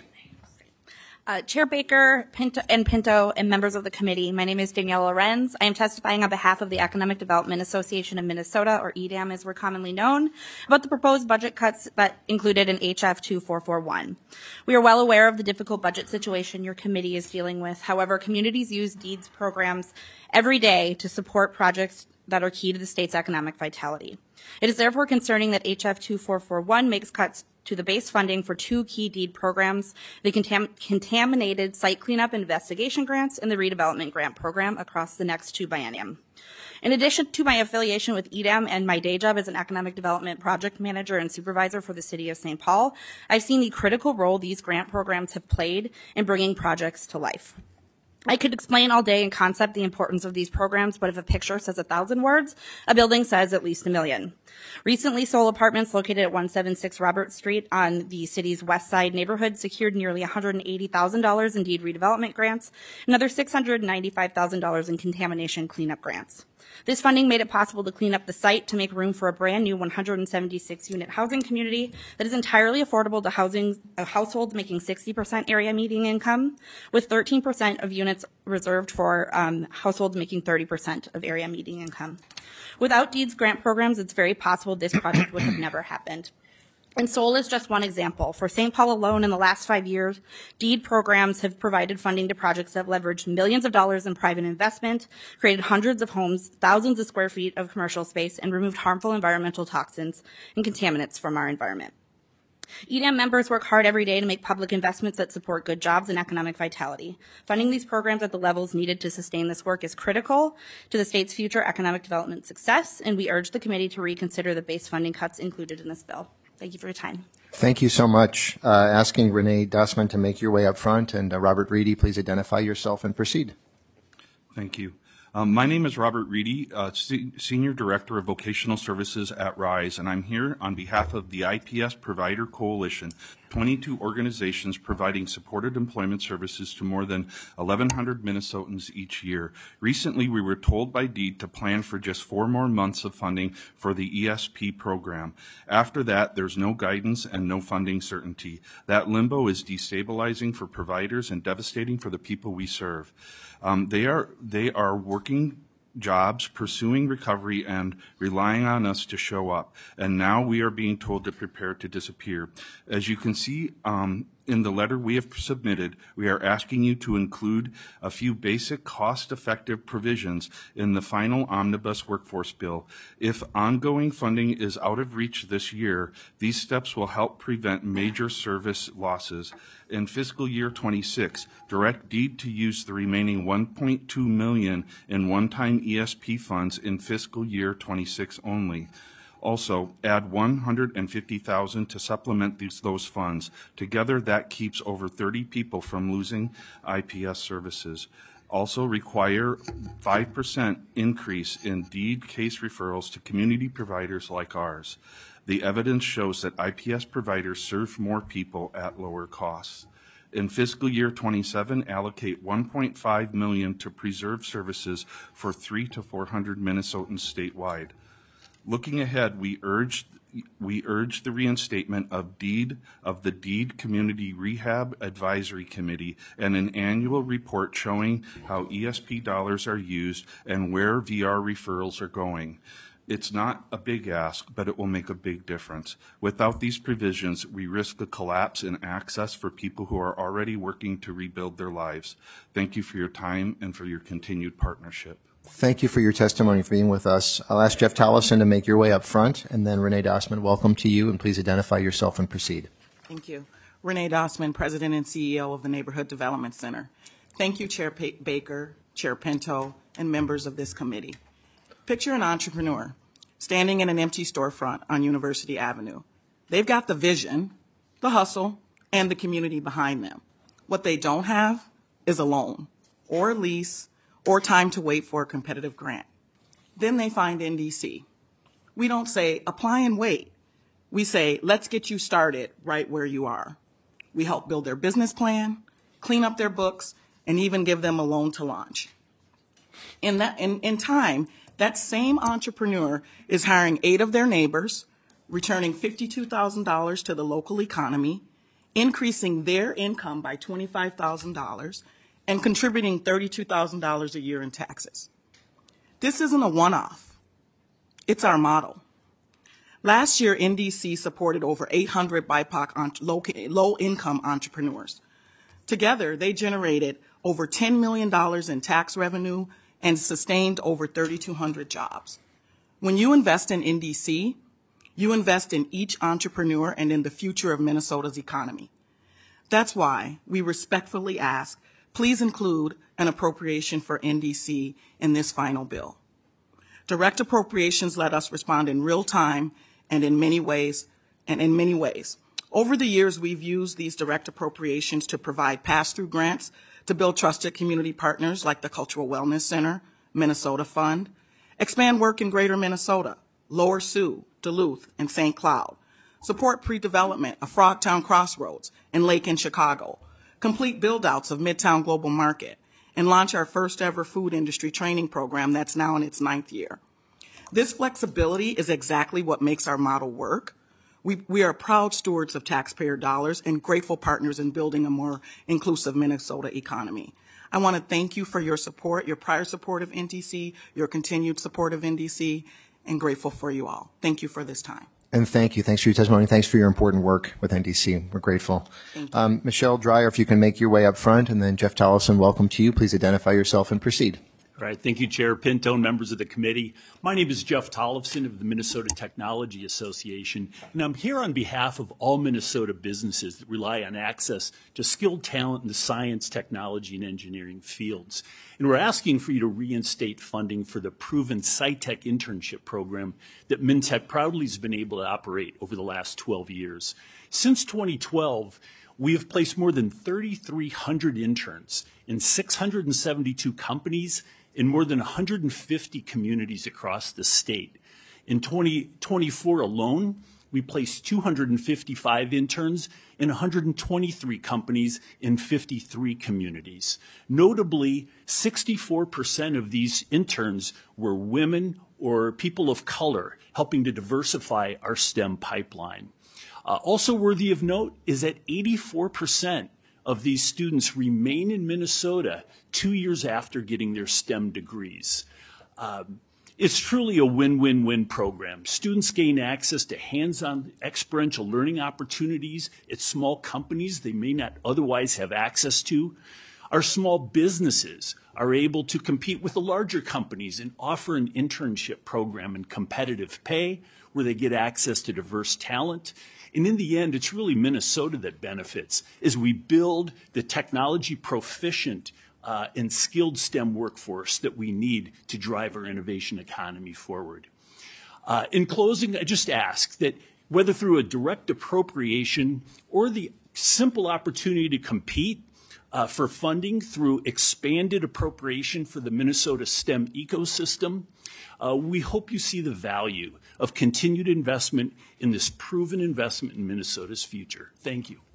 Uh, Chair Baker Pinto, and Pinto and members of the committee, my name is Danielle Lorenz. I am testifying on behalf of the Economic Development Association of Minnesota, or E D A M as we're commonly known, about the proposed budget cuts that included in H F two four four one. We are well aware of the difficult budget situation your committee is dealing with. However, communities use DEEDS programs every day to support projects that are key to the state's economic vitality. It is therefore concerning that H F two four four one makes cuts to the base funding for two key DEED programs, the contam- Contaminated Site Cleanup Investigation Grants and the Redevelopment Grant Program across the next two biennium. In addition to my affiliation with E D A M and my day job as an economic development project manager and supervisor for the city of Saint Paul, I've seen the critical role these grant programs have played in bringing projects to life. I could explain all day in concept the importance of these programs, but if a picture says a thousand words, a building says at least a million. Recently, Soul Apartments, located at one seventy-six Robert Street on the city's west side neighborhood, secured nearly one hundred eighty thousand dollars in DEED redevelopment grants, another six hundred ninety-five thousand dollars in contamination cleanup grants. This funding made it possible to clean up the site to make room for a brand new one hundred seventy-six unit housing community that is entirely affordable to housing, uh, households making sixty percent area median income, with thirteen percent of units reserved for um, households making thirty percent of area median income. Without DEEDS grant programs, it's very possible this project would have never happened. And Soul is just one example. For Saint Paul alone, in the last five years, DEED programs have provided funding to projects that have leveraged millions of dollars in private investment, created hundreds of homes, thousands of square feet of commercial space, and removed harmful environmental toxins and contaminants from our environment. E D A M members work hard every day to make public investments that support good jobs and economic vitality. Funding these programs at the levels needed to sustain this work is critical to the state's future economic development success, and we urge the committee to reconsider the base funding cuts included in this bill. Thank you for your time. Thank you so much. Uh, asking Renee Dossman to make your way up front, and uh, Robert Reedy, please identify yourself and proceed. Thank you. Um, my name is Robert Reedy, uh, Se- Senior Director of Vocational Services at RISE, and I'm here on behalf of the I P S Provider Coalition twenty-two organizations providing supported employment services to more than eleven hundred Minnesotans each year. Recently, we were told by DEED to plan for just four more months of funding for the E S P program. After that, there's no guidance and no funding certainty. That limbo is destabilizing for providers and devastating for the people we serve. Um, they are they are working jobs, pursuing recovery, and relying on us to show up. And now we are being told to prepare to disappear. As you can see um, in the letter we have submitted, we are asking you to include a few basic cost-effective provisions in the final omnibus workforce bill. If ongoing funding is out of reach this year, these steps will help prevent major service losses. In fiscal year twenty-six, direct DEED to use the remaining one point two million dollars in one-time E S P funds in fiscal year twenty-six only. Also, add one hundred fifty thousand dollars to supplement these, those funds. Together, that keeps over thirty people from losing I P S services. Also require five percent increase in DEED case referrals to community providers like ours. The evidence shows that I P S providers serve more people at lower costs. In fiscal year twenty-seven, allocate one point five million dollars to preserve services for three to four hundred Minnesotans statewide. Looking ahead, we urge we urge the reinstatement of DEED of the DEED Community Rehab Advisory Committee and an annual report showing how E S P dollars are used and where V R referrals are going. It's not a big ask, but it will make a big difference. Without these provisions, we risk a collapse in access for people who are already working to rebuild their lives. Thank you for your time and for your continued partnership. Thank you for your testimony, for being with us. I'll ask Jeff Tollefson to make your way up front, and then Renee Dossman, welcome to you, and please identify yourself and proceed. Thank you. Renee Dossman, President and C E O of the Neighborhood Development Center. Thank you, Chair Baker, Chair Pinto, and members of this committee. Picture an entrepreneur standing in an empty storefront on University Avenue. They've got the vision, the hustle, and the community behind them. What they don't have is a loan, or a lease, or time to wait for a competitive grant. Then they find N D C. We don't say, apply and wait. We say, let's get you started right where you are. We help build their business plan, clean up their books, and even give them a loan to launch. In that, in, in time, that same entrepreneur is hiring eight of their neighbors, returning fifty-two thousand dollars to the local economy, increasing their income by twenty-five thousand dollars, and contributing thirty-two thousand dollars a year in taxes. This isn't a one-off. It's our model. Last year, N D C supported over eight hundred B I P O C low-income entrepreneurs. Together, they generated over ten million dollars in tax revenue and sustained over thirty-two hundred jobs. When you invest in N D C, you invest in each entrepreneur and in the future of Minnesota's economy. That's why we respectfully ask, please include an appropriation for N D C in this final bill. Direct appropriations let us respond in real time and in many ways, and in many ways. Over the years, we've used these direct appropriations to provide pass-through grants to build trusted community partners like the Cultural Wellness Center, Minnesota Fund, expand work in Greater Minnesota, Lower Sioux, Duluth, and Saint Cloud, support pre-development of Frogtown Crossroads and Lake in Chicago, complete build-outs of Midtown Global Market, and launch our first ever food industry training program that's now in its ninth year. This flexibility is exactly what makes our model work. We, we are proud stewards of taxpayer dollars and grateful partners in building a more inclusive Minnesota economy. I want to thank you for your support, your prior support of N D C, your continued support of N D C, and grateful for you all. Thank you for this time. And thank you. Thanks for your testimony. Thanks for your important work with N D C. We're grateful. Um, Michelle Dreyer, if you can make your way up front, and then Jeff Tollefson, welcome to you. Please identify yourself and proceed. All right. Thank you, Chair Pinto and members of the committee. My name is Jeff Tollefson of the Minnesota Technology Association, and I'm here on behalf of all Minnesota businesses that rely on access to skilled talent in the science, technology, and engineering fields. And we're asking for you to reinstate funding for the proven SciTech internship program that MinTech proudly has been able to operate over the last twelve years. Since twenty twelve, we have placed more than thirty-three hundred interns in six hundred seventy-two companies in more than one hundred fifty communities across the state. In twenty twenty-four alone, we placed two hundred fifty-five interns in one hundred twenty-three companies in fifty-three communities. Notably, sixty-four percent of these interns were women or people of color, helping to diversify our STEM pipeline. Uh, also worthy of note is that eighty-four percent of these students remain in Minnesota two years after getting their STEM degrees. Um, It's truly a win-win-win program. Students gain access to hands-on experiential learning opportunities at small companies they may not otherwise have access to. Our small businesses are able to compete with the larger companies and offer an internship program and competitive pay where they get access to diverse talent. And in the end, it's really Minnesota that benefits as we build the technology proficient Uh, and skilled STEM workforce that we need to drive our innovation economy forward. Uh, in closing, I just ask that whether through a direct appropriation or the simple opportunity to compete uh, for funding through expanded appropriation for the Minnesota STEM ecosystem, uh, we hope you see the value of continued investment in this proven investment in Minnesota's future. Thank you.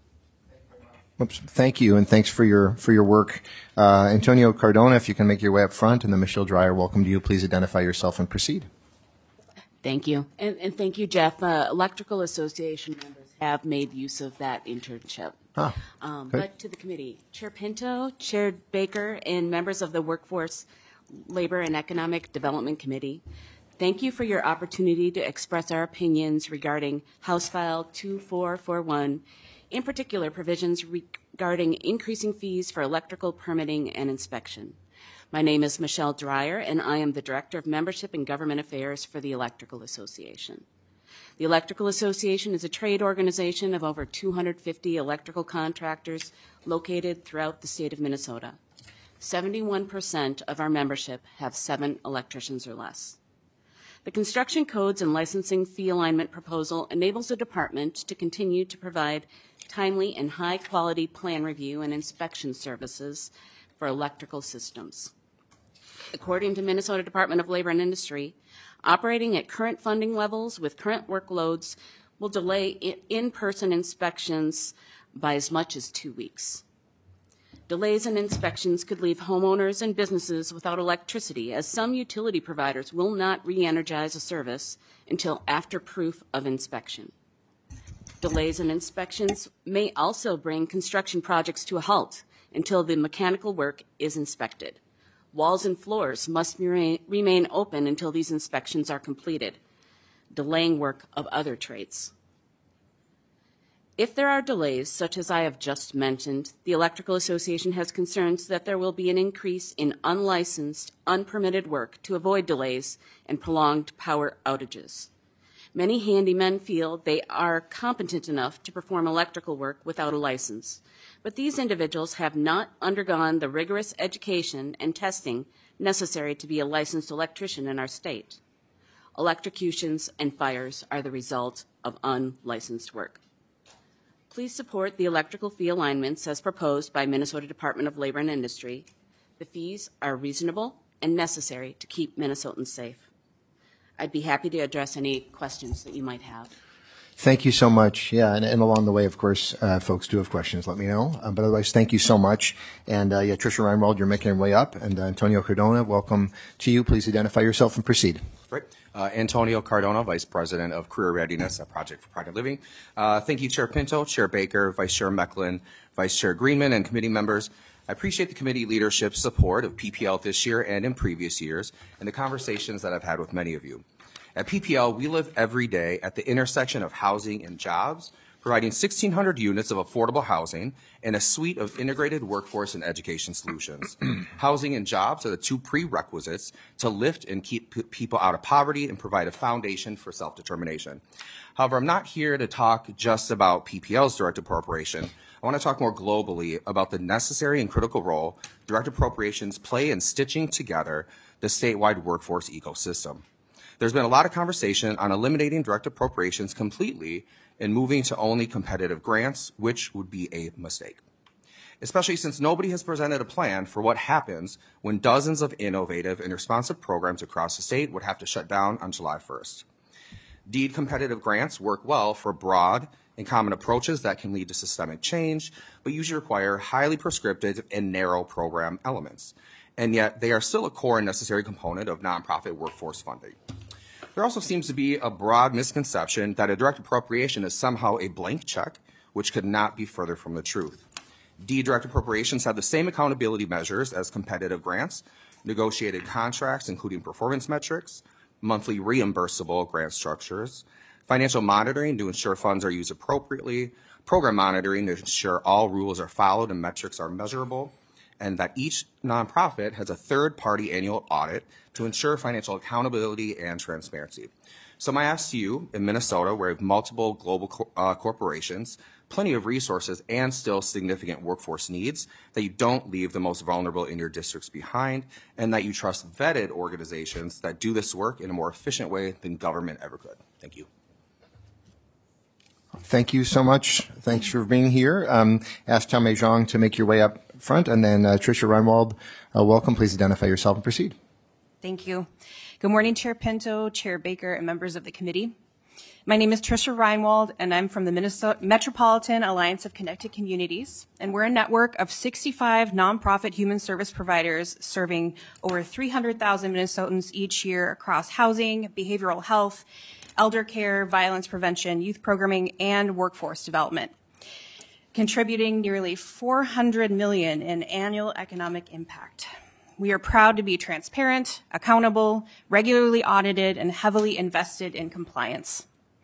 Oops, thank you, and thanks for your for your work. Uh, Antonio Cardona, if you can make your way up front, and then Michelle Dreyer, welcome to you. Please identify yourself and proceed. Thank you, and, and thank you, Jeff. Uh, Electrical Association members have made use of that internship. Ah, um, good. but to the committee, Chair Pinto, Chair Baker, and members of the Workforce, Labor, and Economic Development Committee, thank you for your opportunity to express our opinions regarding House File two four four one, in particular provisions regarding increasing fees for electrical permitting and inspection. My name is Michelle Dreyer, and I am the Director of Membership and Government Affairs for the Electrical Association. The Electrical Association is a trade organization of over two hundred fifty electrical contractors located throughout the state of Minnesota. seventy-one percent of our membership have seven electricians or less. The Construction Codes and Licensing Fee Alignment proposal enables the department to continue to provide timely and high-quality plan review and inspection services for electrical systems. According to Minnesota Department of Labor and Industry, operating at current funding levels with current workloads will delay in-person inspections by as much as two weeks. Delays in inspections could leave homeowners and businesses without electricity, as some utility providers will not re-energize a service until after proof of inspection. Delays in inspections may also bring construction projects to a halt until the mechanical work is inspected. Walls and floors must remain open until these inspections are completed, delaying work of other trades. If there are delays, such as I have just mentioned, the Electrical Association has concerns that there will be an increase in unlicensed, unpermitted work to avoid delays and prolonged power outages. Many handymen feel they are competent enough to perform electrical work without a license, but these individuals have not undergone the rigorous education and testing necessary to be a licensed electrician in our state. Electrocutions and fires are the result of unlicensed work. Please support the electrical fee alignments as proposed by Minnesota Department of Labor and Industry. The fees are reasonable and necessary to keep Minnesotans safe. I'd be happy to address any questions that you might have. Thank you so much. Yeah, and, and along the way, of course, uh, folks do have questions, let me know. Um, but otherwise, thank you so much. And uh, yeah, Tricia Reinwald, you're making your way up. And uh, Antonio Cardona, welcome to you. Please identify yourself and proceed. Great. Uh, Antonio Cardona, Vice President of Career Readiness at Project for Pride of Living. Uh, thank you, Chair Pinto, Chair Baker, Vice Chair Mecklin, Vice Chair Greenman, and committee members. I appreciate the committee leadership's support of P P L this year and in previous years, and the conversations that I've had with many of you. At P P L, we live every day at the intersection of housing and jobs, providing sixteen hundred units of affordable housing and a suite of integrated workforce and education solutions. Housing and jobs are the two prerequisites to lift and keep p- people out of poverty and provide a foundation for self-determination. However, I'm not here to talk just about P P L's direct appropriation. I want to talk more globally about the necessary and critical role direct appropriations play in stitching together the statewide workforce ecosystem. There's been a lot of conversation on eliminating direct appropriations completely and moving to only competitive grants, which would be a mistake, especially since nobody has presented a plan for what happens when dozens of innovative and responsive programs across the state would have to shut down on July first. Indeed, competitive grants work well for broad and common approaches that can lead to systemic change, but usually require highly prescriptive and narrow program elements. And yet, they are still a core and necessary component of nonprofit workforce funding. There also seems to be a broad misconception that a direct appropriation is somehow a blank check, which could not be further from the truth. Indeed, direct appropriations have the same accountability measures as competitive grants, negotiated contracts, including performance metrics, monthly reimbursable grant structures, financial monitoring to ensure funds are used appropriately, program monitoring to ensure all rules are followed and metrics are measurable, and that each nonprofit has a third-party annual audit to ensure financial accountability and transparency. So my ask to you, in Minnesota, where we have multiple global co- uh, corporations, plenty of resources, and still significant workforce needs, that you don't leave the most vulnerable in your districts behind, and that you trust vetted organizations that do this work in a more efficient way than government ever could. Thank you. Thank you so much. Thanks for being here. Um, ask Tao Mei Zhang to make your way up front, and then uh, Tricia Reinwald, uh, welcome. Please identify yourself and proceed. Thank you. Good morning, Chair Pinto, Chair Baker, and members of the committee. My name is Tricia Reinwald, and I'm from the Minnesota Metropolitan Alliance of Connected Communities, and we're a network of sixty-five nonprofit human service providers serving over three hundred thousand Minnesotans each year across housing, behavioral health, elder care, violence prevention, youth programming, and workforce development, contributing nearly four hundred million dollars in annual economic impact. We are proud to be transparent, accountable, regularly audited, and heavily invested in compliance.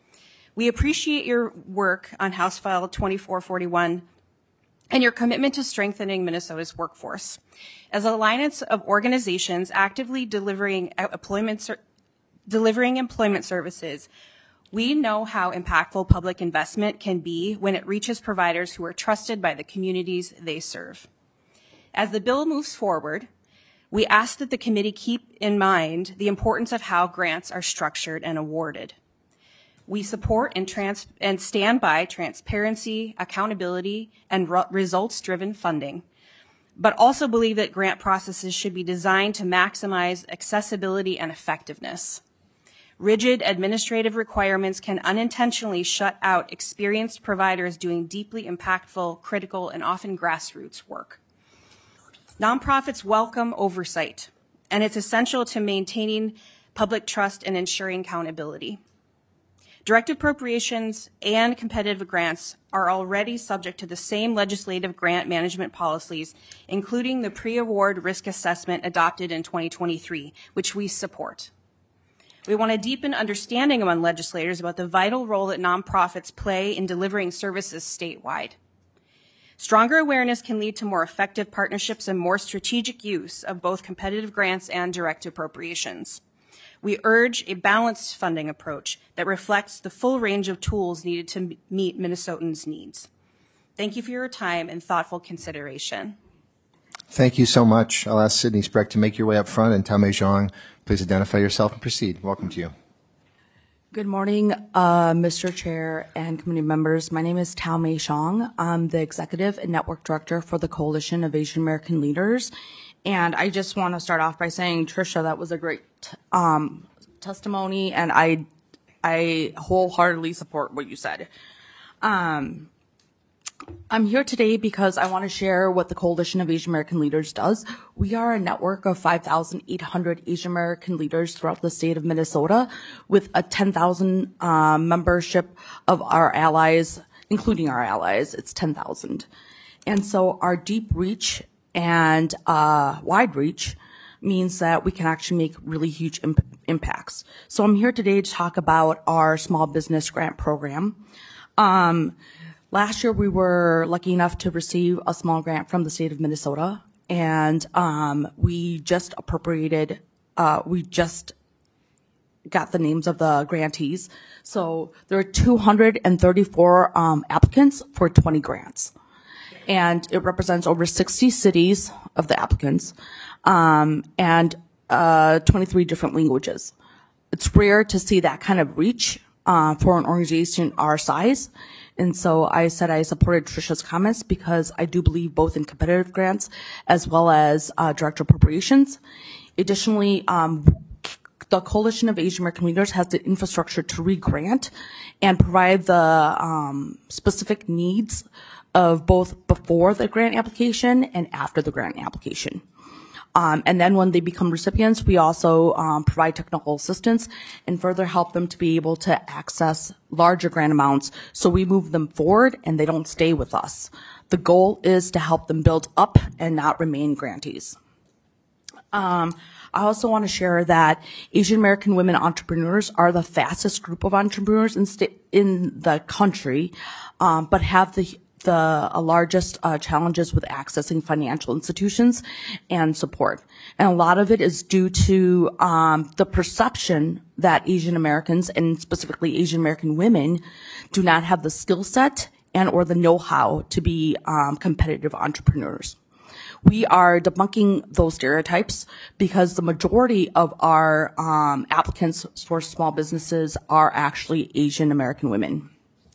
We appreciate your work on House File twenty-four forty-one and your commitment to strengthening Minnesota's workforce. As an alliance of organizations actively delivering employment, ser- delivering employment services, we know how impactful public investment can be when it reaches providers who are trusted by the communities they serve. As the bill moves forward, we ask that the committee keep in mind the importance of how grants are structured and awarded. We support and, trans- and stand by transparency, accountability, and re- results-driven funding, but also believe that grant processes should be designed to maximize accessibility and effectiveness. Rigid administrative requirements can unintentionally shut out experienced providers doing deeply impactful, critical, and often grassroots work. Nonprofits welcome oversight, and it's essential to maintaining public trust and ensuring accountability. Direct appropriations and competitive grants are already subject to the same legislative grant management policies, including the pre-award risk assessment adopted in twenty twenty-three, which we support. We want to deepen understanding among legislators about the vital role that nonprofits play in delivering services statewide. Stronger awareness can lead to more effective partnerships and more strategic use of both competitive grants and direct appropriations. We urge a balanced funding approach that reflects the full range of tools needed to meet Minnesotans' needs. Thank you for your time and thoughtful consideration. Thank you so much. I'll ask Sydney Spreck to make your way up front, and Tao Mei Zhang, please identify yourself and proceed. Welcome to you. Good morning, uh, Mister Chair and committee members. My name is Tao Mei Zhang. I'm the Executive and Network Director for the Coalition of Asian American Leaders. And I just want to start off by saying, Tricia, that was a great um, testimony, and I, I wholeheartedly support what you said. Um, I'm here today because I want to share what the Coalition of Asian American Leaders does. We are a network of five thousand eight hundred Asian American leaders throughout the state of Minnesota, with a ten thousand uh, membership of our allies, including our allies. It's ten thousand. And so our deep reach and uh, wide reach means that we can actually make really huge imp- impacts. So I'm here today to talk about our small business grant program. Um, last year we were lucky enough to receive a small grant from the state of Minnesota, and um, we just appropriated, uh, we just got the names of the grantees. So there are two hundred thirty-four um, applicants for twenty grants. And it represents over sixty cities of the applicants, um, and uh, twenty-three different languages. It's rare to see that kind of reach uh, for an organization our size. And so I said I supported Tricia's comments because I do believe both in competitive grants as well as uh, direct appropriations. Additionally, um, the Coalition of Asian American Leaders has the infrastructure to re-grant and provide the um, specific needs of both before the grant application and after the grant application. Um, and then when they become recipients, we also um, provide technical assistance and further help them to be able to access larger grant amounts so we move them forward and they don't stay with us. The goal is to help them build up and not remain grantees. Um, I also want to share that Asian American women entrepreneurs are the fastest group of entrepreneurs in, sta- in the country, um, but have the the uh, largest uh, challenges with accessing financial institutions and support. And a lot of it is due to um, the perception that Asian Americans, and specifically Asian American women, do not have the skill set and or the know-how to be um, competitive entrepreneurs. We are debunking those stereotypes because the majority of our um, applicants for small businesses are actually Asian American women.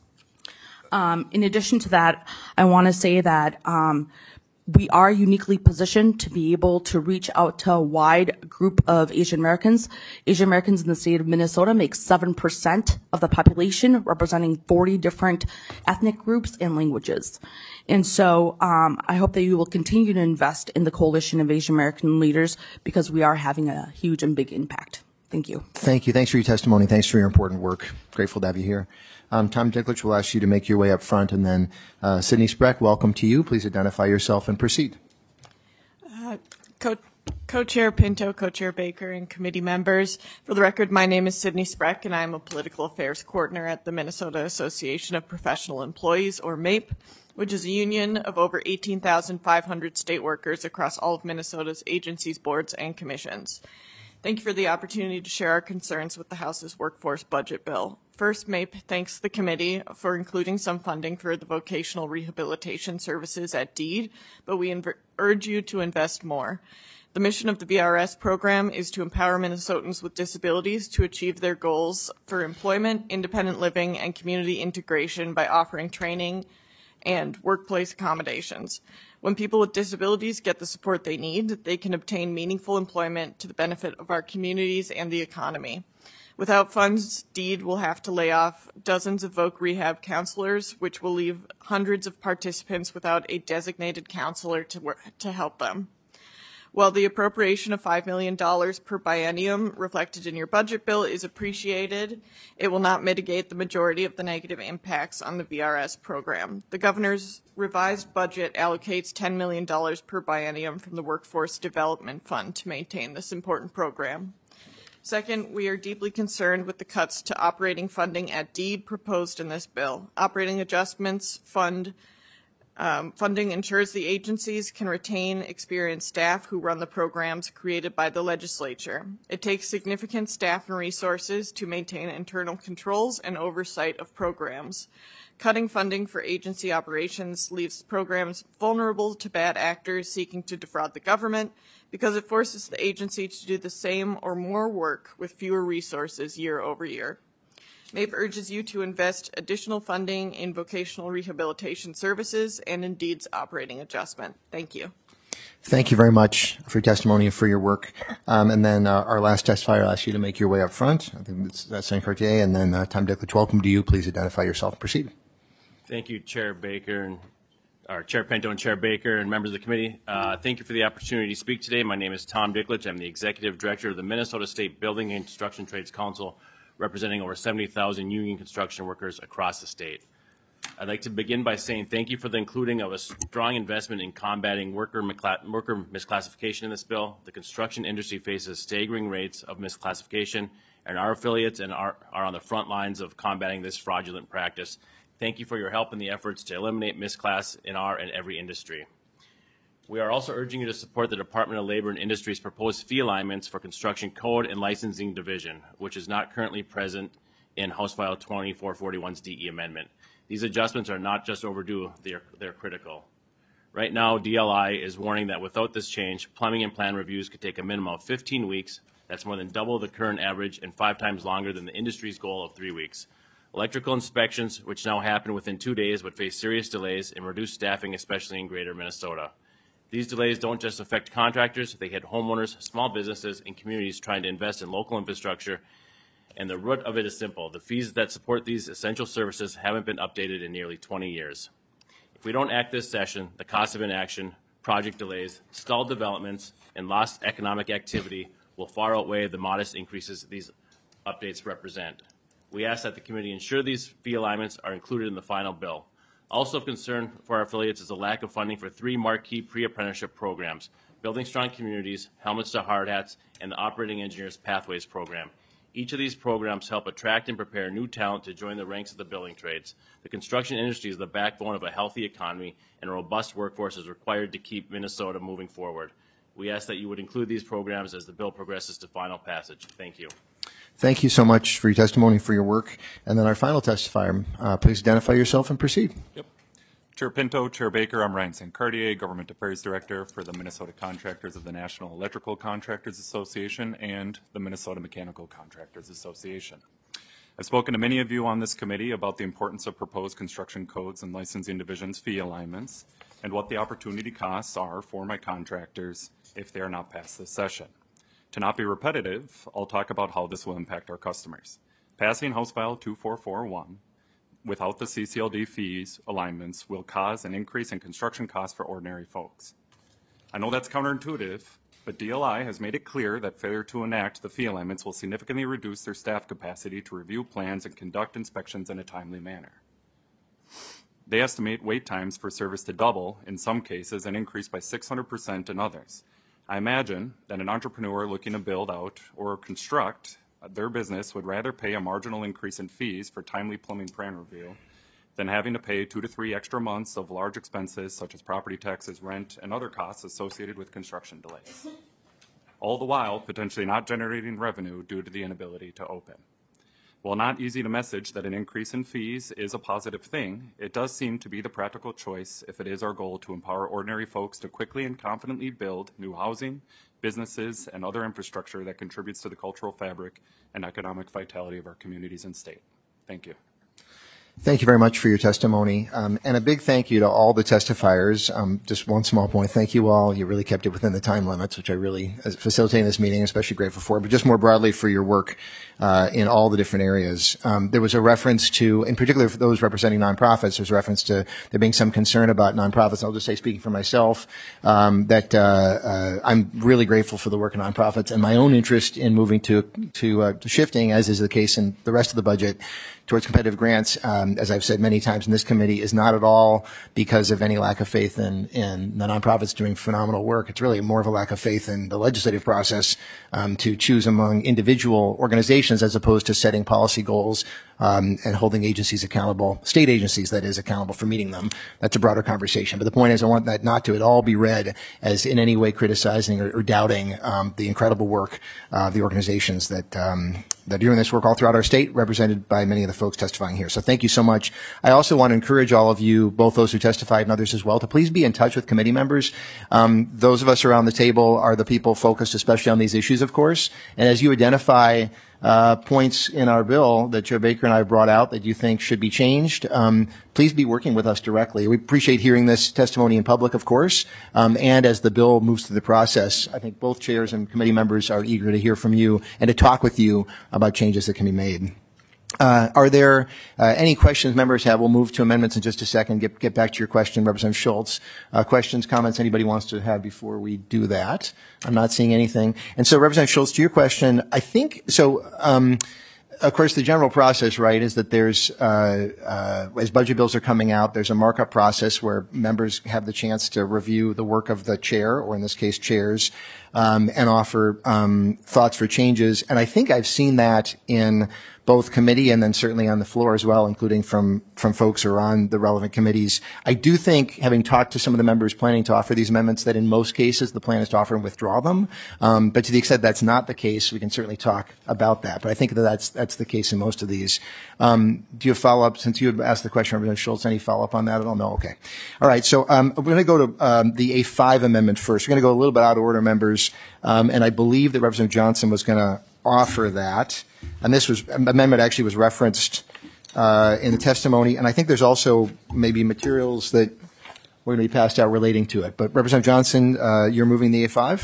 Um, in addition to that, I want to say that um, we are uniquely positioned to be able to reach out to a wide group of Asian Americans. Asian Americans in the state of Minnesota make seven percent of the population, representing forty different ethnic groups and languages. And so um, I hope that you will continue to invest in the Coalition of Asian American Leaders because we are having a huge and big impact. Thank you. Thank you. Thanks for your testimony. Thanks for your important work. Grateful to have you here. Um, Tom Dicklage will ask you to make your way up front, and then uh, Sydney Spreck, welcome to you. Please identify yourself and proceed. Uh, Co- Co-Chair Pinto, Co-Chair Baker, and committee members. For the record, my name is Sydney Spreck, and I am a political affairs coordinator at the Minnesota Association of Professional Employees, or MAPE, which is a union of over eighteen thousand five hundred state workers across all of Minnesota's agencies, boards, and commissions. Thank you for the opportunity to share our concerns with the House's workforce budget bill. First, MAPE thanks the committee for including some funding for the vocational rehabilitation services at DEED, but we inv- urge you to invest more. The mission of the V R S program is to empower Minnesotans with disabilities to achieve their goals for employment, independent living, and community integration by offering training and workplace accommodations. When people with disabilities get the support they need, they can obtain meaningful employment to the benefit of our communities and the economy. Without funds, DEED will have to lay off dozens of voc rehab counselors, which will leave hundreds of participants without a designated counselor to, work, to help them. While the appropriation of five million dollars per biennium reflected in your budget bill is appreciated, it will not mitigate the majority of the negative impacts on the V R S program. The governor's revised budget allocates ten million dollars per biennium from the Workforce Development Fund to maintain this important program. Second, we are deeply concerned with the cuts to operating funding at DEED proposed in this bill. Operating adjustments fund Um, funding ensures the agencies can retain experienced staff who run the programs created by the legislature. It takes significant staff and resources to maintain internal controls and oversight of programs. Cutting funding for agency operations leaves programs vulnerable to bad actors seeking to defraud the government because it forces the agency to do the same or more work with fewer resources year over year. MAPE urges you to invest additional funding in vocational rehabilitation services and in DEED's operating adjustment. Thank you. Thank you very much for your testimony and for your work. Um, and then uh, our last testifier, I'll ask you to make your way up front. I think it's uh, Senator Cartier, and then uh, Tom Dicklage, welcome to you. Please identify yourself and proceed. Thank you, Chair Baker, and or Chair Pinto and Chair Baker and members of the committee. Uh, thank you for the opportunity to speak today. My name is Tom Dicklage. I'm the Executive Director of the Minnesota State Building and Construction Trades Council, representing over seventy thousand union construction workers across the state. I'd like to begin by saying thank you for the including of a strong investment in combating worker, worker misclassification in this bill. The construction industry faces staggering rates of misclassification, and our affiliates and are, are on the front lines of combating this fraudulent practice. Thank you for your help in the efforts to eliminate misclass in our and every industry. We are also urging you to support the Department of Labor and Industry's proposed fee alignments for Construction Code and Licensing Division, which is not currently present in House File twenty-four forty-one's D E amendment. These adjustments are not just overdue, they're, they're critical. Right now, D L I is warning that without this change, plumbing and plan reviews could take a minimum of fifteen weeks. That's more than double the current average and five times longer than the industry's goal of three weeks. Electrical inspections, which now happen within two days, would face serious delays and reduced staffing, especially in greater Minnesota. These delays don't just affect contractors, they hit homeowners, small businesses, and communities trying to invest in local infrastructure. And the root of it is simple. The fees that support these essential services haven't been updated in nearly twenty years. If we don't act this session, the cost of inaction, project delays, stalled developments, and lost economic activity will far outweigh the modest increases these updates represent. We ask that the committee ensure these fee alignments are included in the final bill. Also of concern for our affiliates is the lack of funding for three marquee pre-apprenticeship programs, Building Strong Communities, Helmets to Hard Hats, and the Operating Engineers Pathways Program. Each of these programs help attract and prepare new talent to join the ranks of the building trades. The construction industry is the backbone of a healthy economy, and a robust workforce is required to keep Minnesota moving forward. We ask that you would include these programs as the bill progresses to final passage. Thank you. Thank you so much for your testimony, for your work. And then our final testifier, uh, please identify yourself and proceed. Yep. Chair Pinto, Chair Baker, I'm Ryan Saint Cartier, Government Affairs Director for the Minnesota Contractors of the National Electrical Contractors Association and the Minnesota Mechanical Contractors Association. I've spoken to many of you on this committee about the importance of proposed construction codes and licensing divisions fee alignments and what the opportunity costs are for my contractors if they are not passed this session. To not be repetitive, I'll talk about how this will impact our customers. Passing House File two four four one without the C C L D fees alignments will cause an increase in construction costs for ordinary folks. I know that's counterintuitive, but D L I has made it clear that failure to enact the fee alignments will significantly reduce their staff capacity to review plans and conduct inspections in a timely manner. They estimate wait times for service to double in some cases and increase by six hundred percent in others. I imagine that an entrepreneur looking to build out or construct their business would rather pay a marginal increase in fees for timely plumbing plan review than having to pay two to three extra months of large expenses such as property taxes, rent, and other costs associated with construction delays, all the while potentially not generating revenue due to the inability to open. While not easy to message that an increase in fees is a positive thing, it does seem to be the practical choice if it is our goal to empower ordinary folks to quickly and confidently build new housing, businesses, and other infrastructure that contributes to the cultural fabric and economic vitality of our communities and state. Thank you. Thank you very much for your testimony. Um, and a big thank you to all the testifiers. Um, just one small point. Thank you all. You really kept it within the time limits, which I really, as facilitating this meeting, especially grateful for, but just more broadly for your work uh, in all the different areas. Um, there was a reference to, in particular for those representing nonprofits, there's a reference to there being some concern about nonprofits. I'll just say, speaking for myself, um, that uh, uh, I'm really grateful for the work of nonprofits and my own interest in moving to, to, uh, to shifting, as is the case in the rest of the budget, towards competitive grants, um, as I've said many times in this committee, is not at all because of any lack of faith in, in the nonprofits doing phenomenal work. It's really more of a lack of faith in the legislative process um, to choose among individual organizations as opposed to setting policy goals um, and holding agencies accountable, state agencies, that is, accountable for meeting them. That's a broader conversation. But the point is, I want that not to at all be read as in any way criticizing or, or doubting um, the incredible work of uh, the organizations that, um, that are doing this work all throughout our state, represented by many of the folks testifying here. So thank you so much. I also want to encourage all of you, both those who testified and others as well, to please be in touch with committee members. Um, those of us around the table are the people focused especially on these issues, of course. And as you identify uh, points in our bill that Chair Baker and I brought out that you think should be changed, um, please be working with us directly. We appreciate hearing this testimony in public, of course, um, and as the bill moves through the process, I think both chairs and committee members are eager to hear from you and to talk with you about changes that can be made. Uh, are there uh, any questions members have? We'll move to amendments in just a second. Get, get back to your question, Representative Schultz. Uh, questions, comments anybody wants to have before we do that? I'm not seeing anything. And so, Representative Schultz, to your question, I think so. Um, Of course, the general process, right, is that there's, uh, uh, as budget bills are coming out, there's a markup process where members have the chance to review the work of the chair, or in this case, chairs, um, and offer um, thoughts for changes. And I think I've seen that in both committee and then certainly on the floor as well, including from, from folks who are on the relevant committees. I do think, having talked to some of the members planning to offer these amendments, that in most cases the plan is to offer and withdraw them. Um, but to the extent that's not the case, we can certainly talk about that. But I think that that's, that's the case in most of these. Um, do you have follow-up? Since you had asked the question, Representative Schultz, any follow-up on that at all? No? Okay. All right. So um, we're going to go to um, the A five amendment first. We're going to go a little bit out of order, members. Um, and I believe that Representative Johnson was going to offer that. And this was, amendment actually was referenced uh, in the testimony. And I think there's also maybe materials that we're going to be passed out relating to it. But Representative Johnson, uh, you're moving the A five?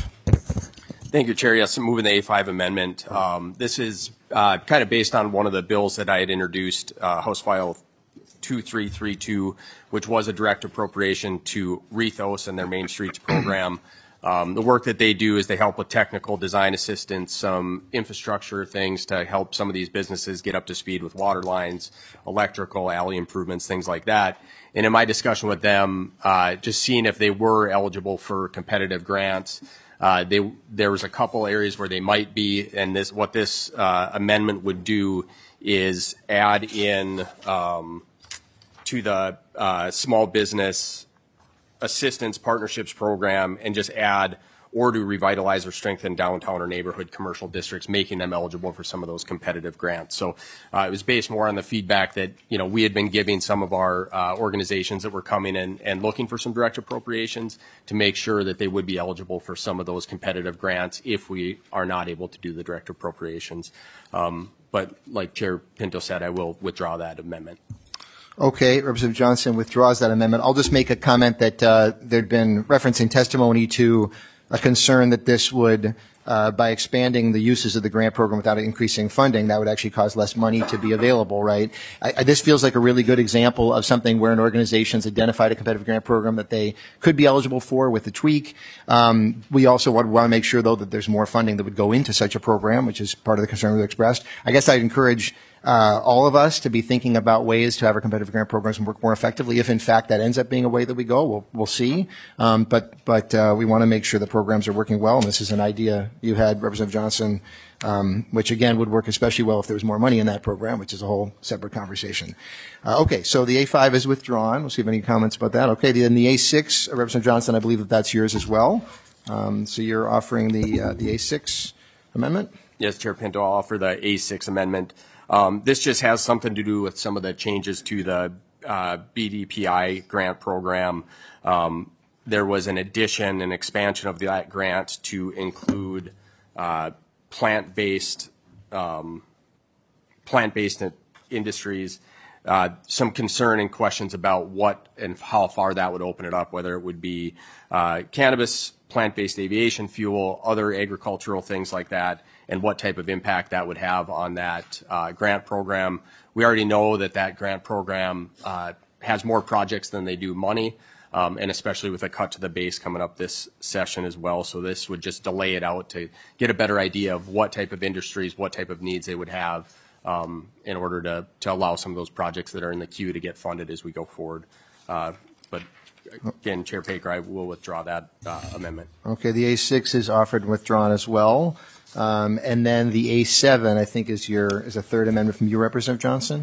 Thank you, Chair. Yes, I'm moving the A five amendment. Um, this is uh, kind of based on one of the bills that I had introduced, uh, House File two three three two, which was a direct appropriation to Rethos and their Main Streets program. Um, the work that they do is they help with technical design assistance, some infrastructure things to help some of these businesses get up to speed with water lines, electrical, alley improvements, things like that. And in my discussion with them, uh, just seeing if they were eligible for competitive grants, uh, they, there was a couple areas where they might be, and this, what this uh, amendment would do is add in um, to the uh, small business assistance partnerships program and just add or to revitalize or strengthen downtown or neighborhood commercial districts, making them eligible for some of those competitive grants. So uh, it was based more on the feedback that, you know, we had been giving some of our uh, organizations that were coming in and looking for some direct appropriations to make sure that they would be eligible for some of those competitive grants if we are not able to do the direct appropriations. Um, but like Chair Pinto said, I will withdraw that amendment. Okay, Representative Johnson withdraws that amendment. I'll just make a comment that uh, there'd been reference in testimony to a concern that this would, uh, by expanding the uses of the grant program without increasing funding, that would actually cause less money to be available, right? I, I, this feels like a really good example of something where an organization's identified a competitive grant program that they could be eligible for with a tweak. Um, we also want, want to make sure, though, that there's more funding that would go into such a program, which is part of the concern we expressed. I guess I'd encourage Uh, all of us to be thinking about ways to have our competitive grant programs work more effectively. If in fact that ends up being a way that we go, we'll, we'll see. Um, but but uh, we want to make sure the programs are working well. And this is an idea you had, Representative Johnson, um, which again would work especially well if there was more money in that program, which is a whole separate conversation. Uh, okay, so the A five is withdrawn. We'll see if any comments about that. Okay, then the A six, uh, Representative Johnson, I believe that that's yours as well. Um, so you're offering the uh, the A six amendment? Yes, Chair Pinto, I'll offer the A six amendment. Um, this just has something to do with some of the changes to the uh, B D P I grant program. Um, there was an addition, an expansion of that grant to include uh, plant-based um, plant-based industries. Uh, some concern and questions about what and how far that would open it up, whether it would be uh, cannabis, plant-based aviation fuel, other agricultural things like that, and what type of impact that would have on that uh, grant program. We already know that that grant program uh, has more projects than they do money, um, and especially with a cut to the base coming up this session as well. So this would just delay it out to get a better idea of what type of industries, what type of needs they would have um, in order to, to allow some of those projects that are in the queue to get funded as we go forward. Uh, but again, Chair Baker, I will withdraw that uh, amendment. Okay, the A six is offered and withdrawn as well. Um, and then the A seven, I think, is your is a third amendment from you, Representative Johnson.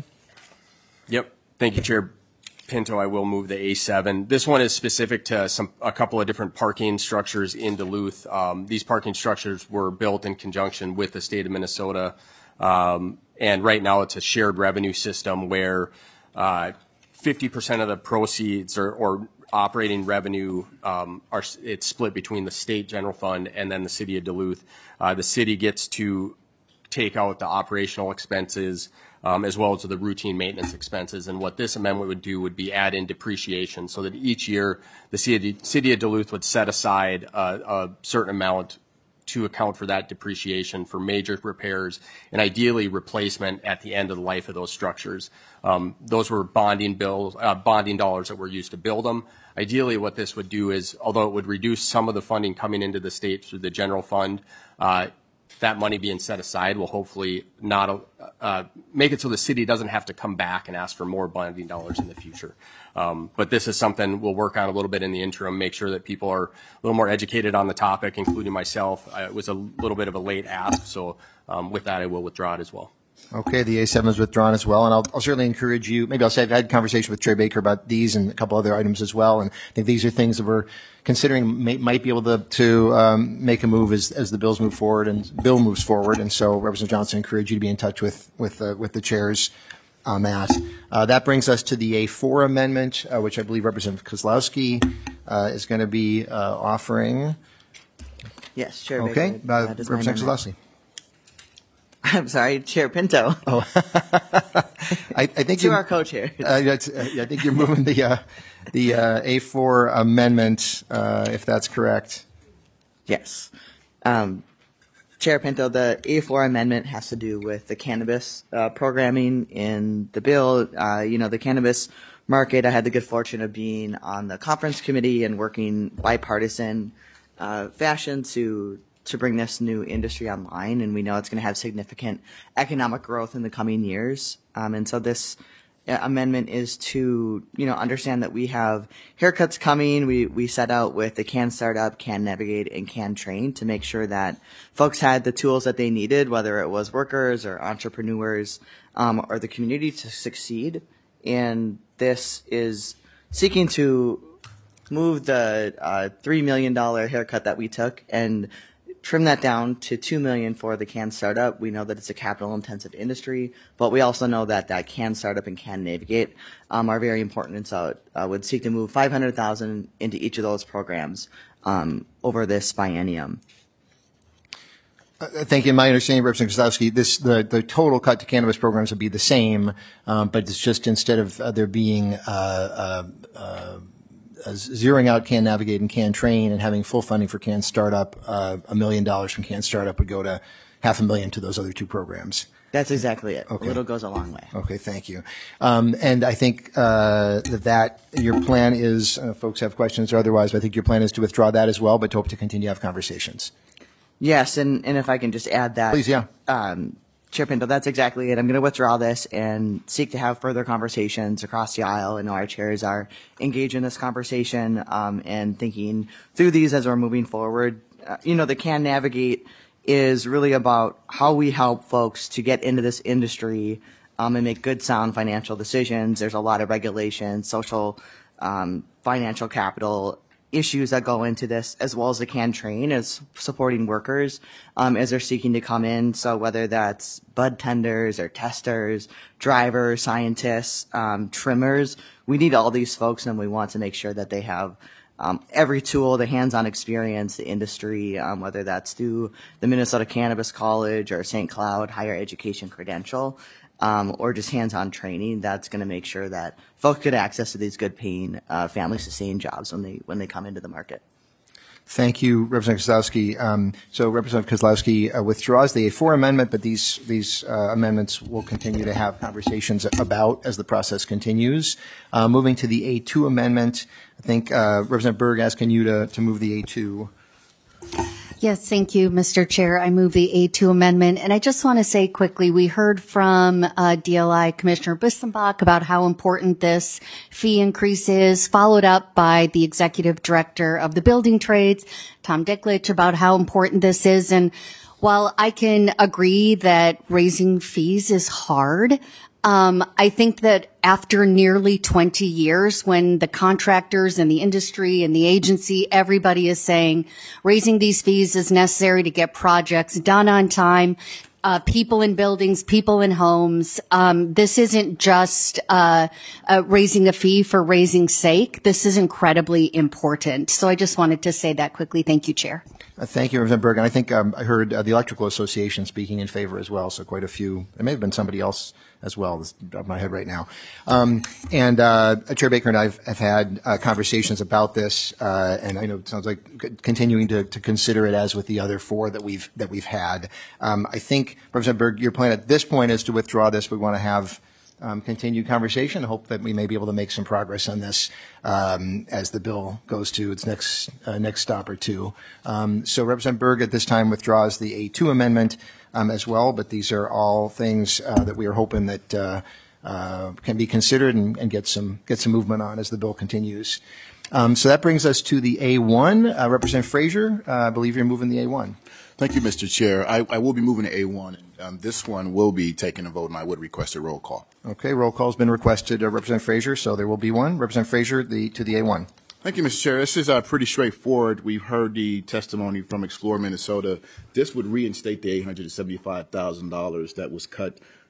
Yep. Thank you, Chair Pinto. I will move the A seven. This one is specific to some a couple of different parking structures in Duluth. Um, these parking structures were built in conjunction with the state of Minnesota, um, and right now it's a shared revenue system where uh, fifty percent of the proceeds or, or operating revenue um, are it's split between the state general fund and then the city of Duluth. Uh, the city gets to take out the operational expenses um, as well as the routine maintenance expenses. And what this amendment would do would be add in depreciation so that each year the city, city of Duluth would set aside a, a certain amount to account for that depreciation for major repairs and ideally replacement at the end of the life of those structures. Um, those were bonding bills, uh, bonding dollars that were used to build them. Ideally, what this would do is, although it would reduce some of the funding coming into the state through the general fund, uh, that money being set aside will hopefully not uh, make it so the city doesn't have to come back and ask for more bonding dollars in the future. Um, but this is something we'll work on a little bit in the interim, make sure that people are a little more educated on the topic, including myself. Uh, it was a little bit of a late ask, so um, with that I will withdraw it as well. Okay, the A seven is withdrawn as well, and I'll, I'll certainly encourage you, maybe I'll say I've had a conversation with Chair Baker about these and a couple other items as well, and I think these are things that we're considering may, might be able to, to um, make a move as, as the bills move forward and bill moves forward, and so Representative Johnson, I encourage you to be in touch with, with, uh, with the chairs on that. Uh, that brings us to the A four amendment, uh, which I believe Representative Kozlowski uh, is going to be uh, offering. Yes, Chair Okay, Baker, uh, that is my Representative amendment. Kozlowski. I'm sorry, Chair Pinto. Oh, I, I think To you- our co-chairs. Uh, that's, uh, yeah, I think you're moving the uh, the uh, A four amendment, uh, if that's correct. Yes. Um, Chair Pinto, the A four amendment has to do with the cannabis uh, programming in the bill. Uh, you know, the cannabis market, I had the good fortune of being on the conference committee and working bipartisan uh, fashion to to bring this new industry online, and we know it's going to have significant economic growth in the coming years. Um, and so this uh, amendment is to, you know, understand that we have haircuts coming. We we set out with the Can Startup, Can Navigate, and Can Train to make sure that folks had the tools that they needed, whether it was workers or entrepreneurs um, or the community to succeed. And this is seeking to move the uh, three million dollars haircut that we took and trim that down to two million dollars for the Can Startup. We know that it's a capital-intensive industry, but we also know that that Can Startup and Can Navigate um, are very important, and so uh, would seek to move five hundred thousand dollars into each of those programs um, over this biennium. Uh, Thank you. My understanding, Representative Kozlowski, this, the, the total cut to cannabis programs would be the same, um, but it's just instead of uh, there being uh, uh, uh, uh, zeroing out Can Navigate and Can Train and having full funding for Can Startup, uh, a million dollars from Can Startup would go to half a million to those other two programs. That's exactly it. Okay. A little goes a long way. Okay, thank you. Um, and I think uh, that, that your plan is, uh, folks have questions or otherwise, but I think your plan is to withdraw that as well, but to hope to continue to have conversations. Yes, and, and if I can just add that. Please, yeah. Um, Chair Pinto, that's exactly it. I'm going to withdraw this and seek to have further conversations across the aisle. I know our chairs are engaged in this conversation um, and thinking through these as we're moving forward. Uh, you know, the Can Navigate is really about how we help folks to get into this industry um, and make good, sound financial decisions. There's a lot of regulations, social, um, financial capital issues that go into this, as well as the Can Train as supporting workers um, as they're seeking to come in. So whether that's bud tenders or testers, drivers, scientists, um, trimmers, we need all these folks, and we want to make sure that they have um, every tool, the hands-on experience, the industry, um, whether that's through the Minnesota Cannabis College or Saint Cloud higher education credential, um, or just hands-on training. That's going to make sure that folks get access to these good-paying, uh, family-sustained jobs when they when they come into the market. Thank you, Representative Kozlowski. Um, so Representative Kozlowski uh, withdraws the A four amendment, but these these uh, amendments will continue to have conversations about as the process continues. Uh, moving to the A two amendment, I think uh, Representative Berg asking you to, to move the A two. Yes, thank you, Mister Chair. I move the A two amendment. And I just want to say quickly, we heard from uh, D L I Commissioner Bissenbach about how important this fee increase is, followed up by the Executive Director of the Building Trades, Tom Dicklich, about how important this is. And while I can agree that raising fees is hard, Um, I think that after nearly twenty years, when the contractors and the industry and the agency, everybody is saying raising these fees is necessary to get projects done on time, uh, people in buildings, people in homes. Um, this isn't just uh, uh, raising a fee for raising sake. This is incredibly important. So I just wanted to say that quickly. Thank you, Chair. Uh, thank you, Representative Berg. And I think um, I heard uh, the Electrical Association speaking in favor as well, so quite a few. There may have been somebody else as well. This is off my head right now. Um, and uh, Chair Baker and I have, have had uh, conversations about this, uh, and I know it sounds like c- continuing to, to consider it as with the other four that we've that we've had. Um, I think, Representative Berg, your plan at this point is to withdraw this. We want to have Um, continued conversation. I hope that we may be able to make some progress on this um, as the bill goes to its next uh, next stop or two. Um, so Representative Berg at this time withdraws the A two amendment um, as well, but these are all things uh, that we are hoping that uh, uh, can be considered and, and get some get some movement on as the bill continues. Um, so that brings us to the A one. Uh, Representative Frazier, uh, I believe you're moving the A one. Thank you, Mister Chair. I, I will be moving to A one. Um, this one will be taking a vote, and I would request a roll call. Okay, roll call has been requested, uh, Representative Frazier, so there will be one. Representative Frazier, the, to the A one. Thank you, Mister Chair. This is uh, pretty straightforward. We've heard the testimony from Explore Minnesota. This would reinstate the eight hundred seventy-five thousand dollars that was cut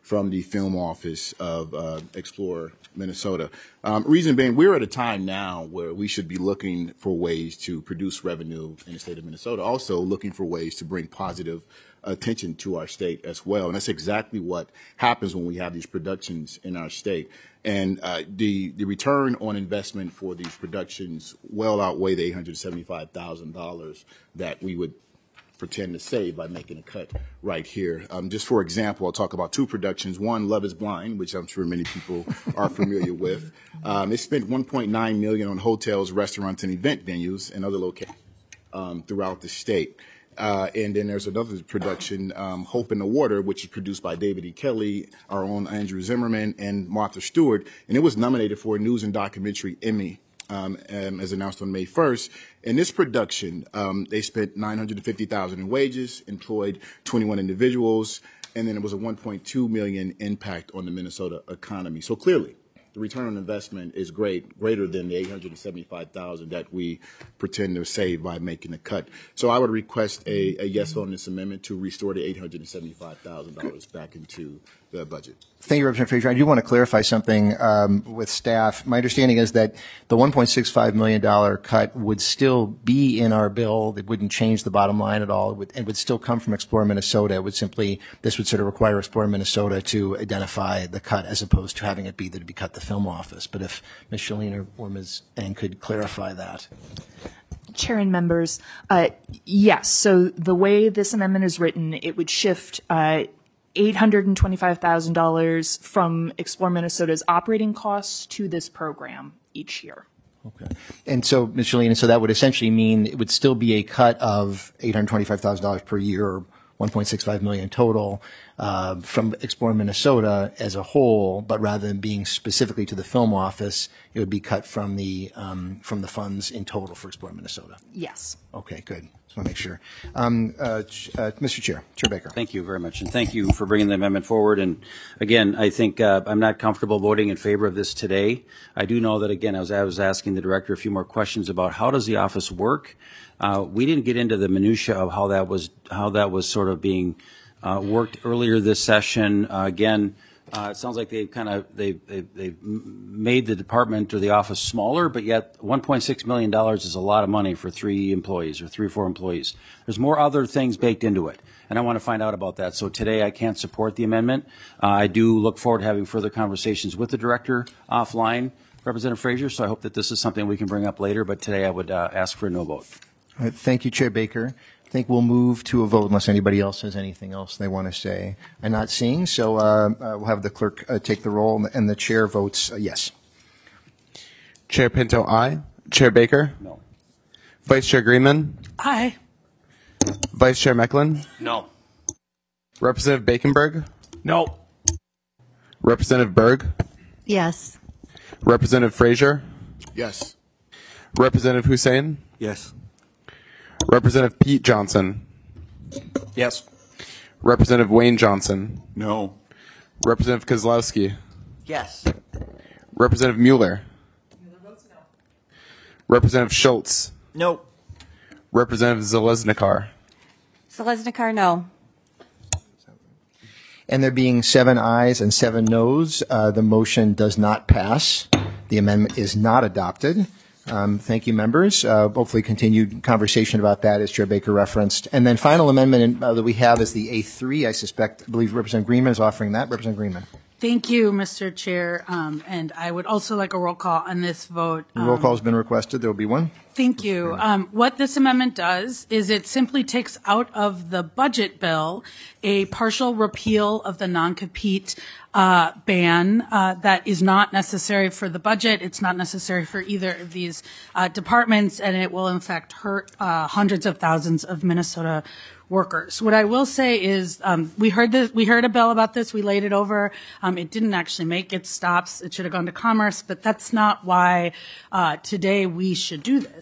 from the film office of uh, Explore Minnesota. Um, reason being, we're at a time now where we should be looking for ways to produce revenue in the state of Minnesota, also looking for ways to bring positive attention to our state as well. And that's exactly what happens when we have these productions in our state. And uh, the, the return on investment for these productions well outweigh the eight hundred seventy-five thousand dollars that we would pretend to save by making a cut right here. Um, just for example, I'll talk about two productions. One, Love is Blind, which I'm sure many people are familiar with. Um, it spent one point nine million dollars on hotels, restaurants, and event venues and other locations um, throughout the state. Uh, and then there's another production, um, Hope in the Water, which is produced by David E. Kelly, our own Andrew Zimmerman, and Martha Stewart. And it was nominated for a News and Documentary Emmy, um, um, as announced on May first. In this production, um, they spent nine hundred fifty thousand dollars in wages, employed twenty-one individuals, and then it was a one point two million dollars impact on the Minnesota economy. So clearly, the return on investment is great, greater than the eight hundred seventy-five thousand dollars that we pretend to save by making a cut. So I would request a, a yes vote on this amendment to restore the eight hundred seventy-five thousand dollars back into the budget. Thank you, Representative Frazier. I do want to clarify something um, with staff. My understanding is that the one point six five million dollars cut would still be in our bill. It wouldn't change the bottom line at all. It would, it would still come from Explore Minnesota. It would simply, this would sort of require Explore Minnesota to identify the cut as opposed to having it be that it be cut the film office. But if Miz Shaleen or, or Miz Eng could clarify that. Chair and members, uh, yes, so the way this amendment is written, it would shift uh, eight hundred twenty-five thousand dollars from Explore Minnesota's operating costs to this program each year. Okay. And so, Miz Shaleen, so that would essentially mean it would still be a cut of eight hundred twenty-five thousand dollars per year, or one point six five million dollars total, uh, from Explore Minnesota as a whole, but rather than being specifically to the film office, it would be cut from the um, from the funds in total for Explore Minnesota. Yes. Okay, good. Just want to make sure. Um, uh, uh, Mister Chair, Chair Baker. Thank you very much, and thank you for bringing the amendment forward. And again, I think uh, I'm not comfortable voting in favor of this today. I do know that, again, as I was asking the director a few more questions about how does the office work. Uh, we didn't get into the minutia of how that was how that was sort of being uh, worked earlier this session. Uh, again, uh, it sounds like they've kind of they they they've made the department or the office smaller, but yet one point six million dollars is a lot of money for three employees or three or four employees. There's more other things baked into it, and I want to find out about that. So today I can't support the amendment. Uh, I do look forward to having further conversations with the director offline, Representative Frazier. So I hope that this is something we can bring up later. But today I would uh, ask for a no vote. All right, thank you, Chair Baker. I think we'll move to a vote unless anybody else has anything else they want to say. I'm not seeing, so uh, uh, we'll have the clerk uh, take the roll, and the chair votes uh, yes. Chair Pinto, aye. Chair Baker? No. Vice Chair Greenman? Aye. Vice Chair Mecklin? No. Representative Bakenberg? No. Representative Berg? Yes. Representative Frazier? Yes. Representative Hussein? Yes. Representative Pete Johnson? Yes. Representative Wayne Johnson? No. Representative Kozlowski? Yes. Representative Mueller? Representative Schultz? No. Representative Zeleznikar? Zeleznikar, no. And there being seven ayes and seven noes, uh, the motion does not pass. The amendment is not adopted. Um, thank you, members. Uh, hopefully continued conversation about that, as Chair Baker referenced. And then final amendment in, uh, that we have is the A three. I suspect, I believe Representative Greenman is offering that. Representative Greenman. Thank you, Mister Chair. Um, and I would also like a roll call on this vote. The roll Um, call has been requested. There will be one. Thank you. Um, what this amendment does is it simply takes out of the budget bill a partial repeal of the non-compete uh, ban uh, that is not necessary for the budget. It's not necessary for either of these uh, departments, and it will in fact hurt uh, hundreds of thousands of Minnesota workers. What I will say is, um, we heard this, we heard a bill about this. We laid it over. Um, it didn't actually make its stops. It should have gone to Commerce, but that's not why uh, today we should do this.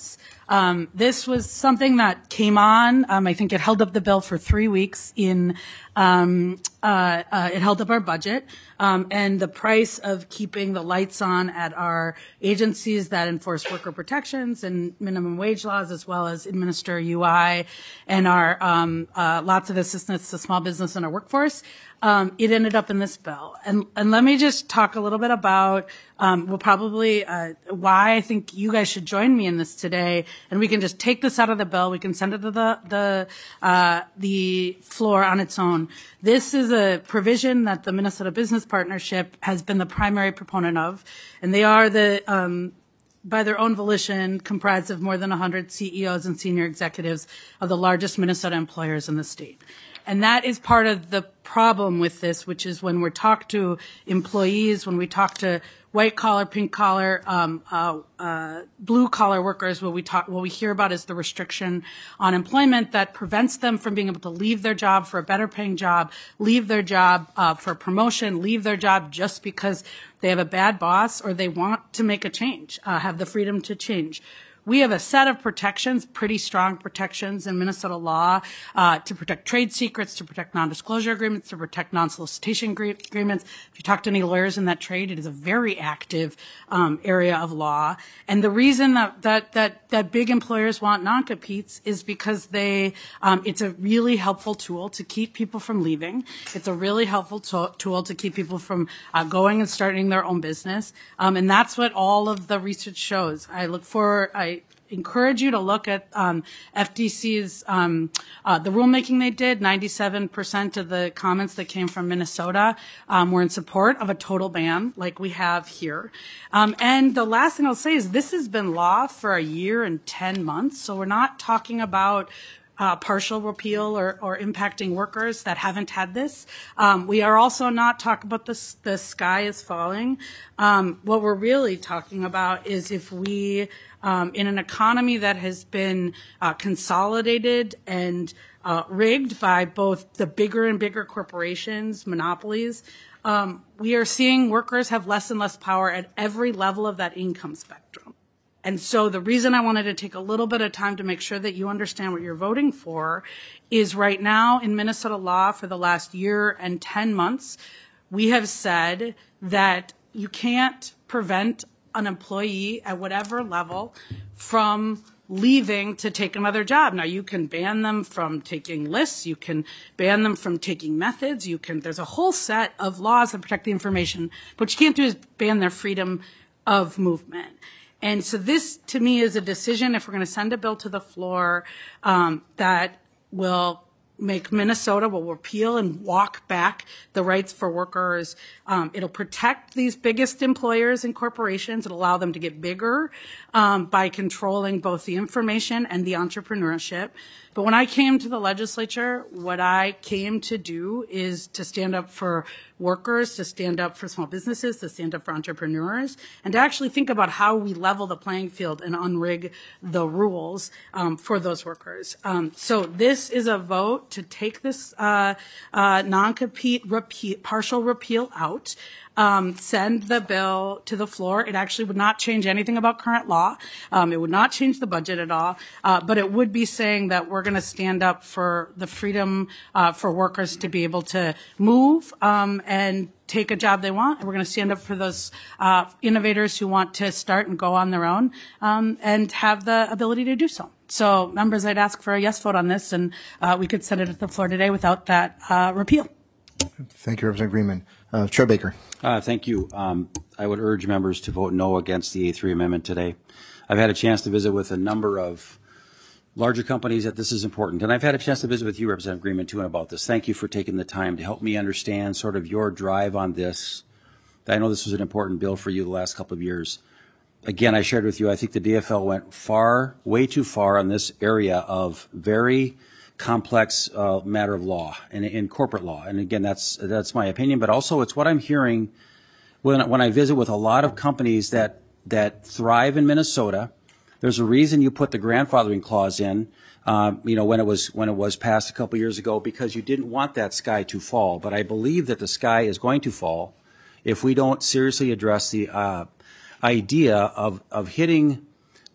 Um, this was something that came on. Um, I think it held up the bill for three weeks in, um, uh, uh, it held up our budget. Um, and the price of keeping the lights on at our agencies that enforce worker protections and minimum wage laws, as well as administer U I and our, um, uh, lots of assistance to small business and our workforce. Um, it ended up in this bill. And, and let me just talk a little bit about, um, well, probably, uh, why I think you guys should join me in this today. And we can just take this out of the bill. We can send it to the, the, uh, the floor on its own. This is a provision that the Minnesota Business Partnership has been the primary proponent of. And they are the, um, by their own volition, comprised of more than one hundred C E Os and senior executives of the largest Minnesota employers in the state. And that is part of the problem with this, which is when we talk to employees, when we talk to white collar, pink collar, um, uh, uh, blue collar workers, what we talk, what we hear about is the restriction on employment that prevents them from being able to leave their job for a better paying job, leave their job uh, for promotion, leave their job just because they have a bad boss or they want to make a change, uh, have the freedom to change. We have a set of protections, pretty strong protections in Minnesota law, uh, to protect trade secrets, to protect non-disclosure agreements, to protect non-solicitation agreements. If you talk to any lawyers in that trade, it is a very active um, area of law. And the reason that that that, that big employers want non-competes is because they um, it's a really helpful tool to keep people from leaving. It's a really helpful to- tool to keep people from uh, going and starting their own business. Um, and that's what all of the research shows. I look for I encourage you to look at um, F D C's, um, uh, the rulemaking they did. ninety-seven percent of the comments that came from Minnesota um, were in support of a total ban like we have here. Um, and the last thing I'll say is this has been law for a year and ten months, so we're not talking about Uh, partial repeal or, or impacting workers that haven't had this. Um, we are also not talking about the, the sky is falling. Um, what we're really talking about is if we, um, in an economy that has been uh, consolidated and uh, rigged by both the bigger and bigger corporations, monopolies, um, we are seeing workers have less and less power at every level of that income spectrum. And so the reason I wanted to take a little bit of time to make sure that you understand what you're voting for is right now in Minnesota law for the last year and ten months, we have said that you can't prevent an employee at whatever level from leaving to take another job. Now, you can ban them from taking lists. You can ban them from taking methods. You can, there's a whole set of laws that protect the information. But what you can't do is ban their freedom of movement. And so this, to me, is a decision, if we're going to send a bill to the floor, um, that will make Minnesota, will repeal and walk back the rights for workers. Um, it'll protect these biggest employers and corporations. It'll allow them to get bigger um, by controlling both the information and the entrepreneurship. But when I came to the legislature, what I came to do is to stand up for workers, to stand up for small businesses, to stand up for entrepreneurs, and to actually think about how we level the playing field and unrig the rules um, for those workers. Um, so this is a vote to take this uh, uh, non-compete repeal, partial repeal out. Um, send the bill to the floor. It actually would not change anything about current law. Um, it would not change the budget at all. Uh, but it would be saying that we're going to stand up for the freedom uh, for workers to be able to move um, and take a job they want. And we're going to stand up for those uh, innovators who want to start and go on their own um, and have the ability to do so. So, members, I'd ask for a yes vote on this, and uh, we could send it to the floor today without that uh, repeal. Thank you, Representative Greenman. Uh, Chair Baker. Uh, thank you. Um, I would urge members to vote no against the A three amendment today. I've had a chance to visit with a number of larger companies that this is important, and I've had a chance to visit with you, Representative Greenman, too, about this. Thank you for taking the time to help me understand sort of your drive on this. I know this was an important bill for you the last couple of years. Again, I shared with you, I think the D F L went far, way too far on this area of very complex uh, matter of law and in corporate law. And again, that's that's my opinion, but also it's what I'm hearing when when I visit with a lot of companies that that thrive in Minnesota. There's a reason you put the grandfathering clause in, um, you know, when it was when it was passed a couple years ago, because you didn't want that sky to fall. But I believe that the sky is going to fall if we don't seriously address the uh, idea of of hitting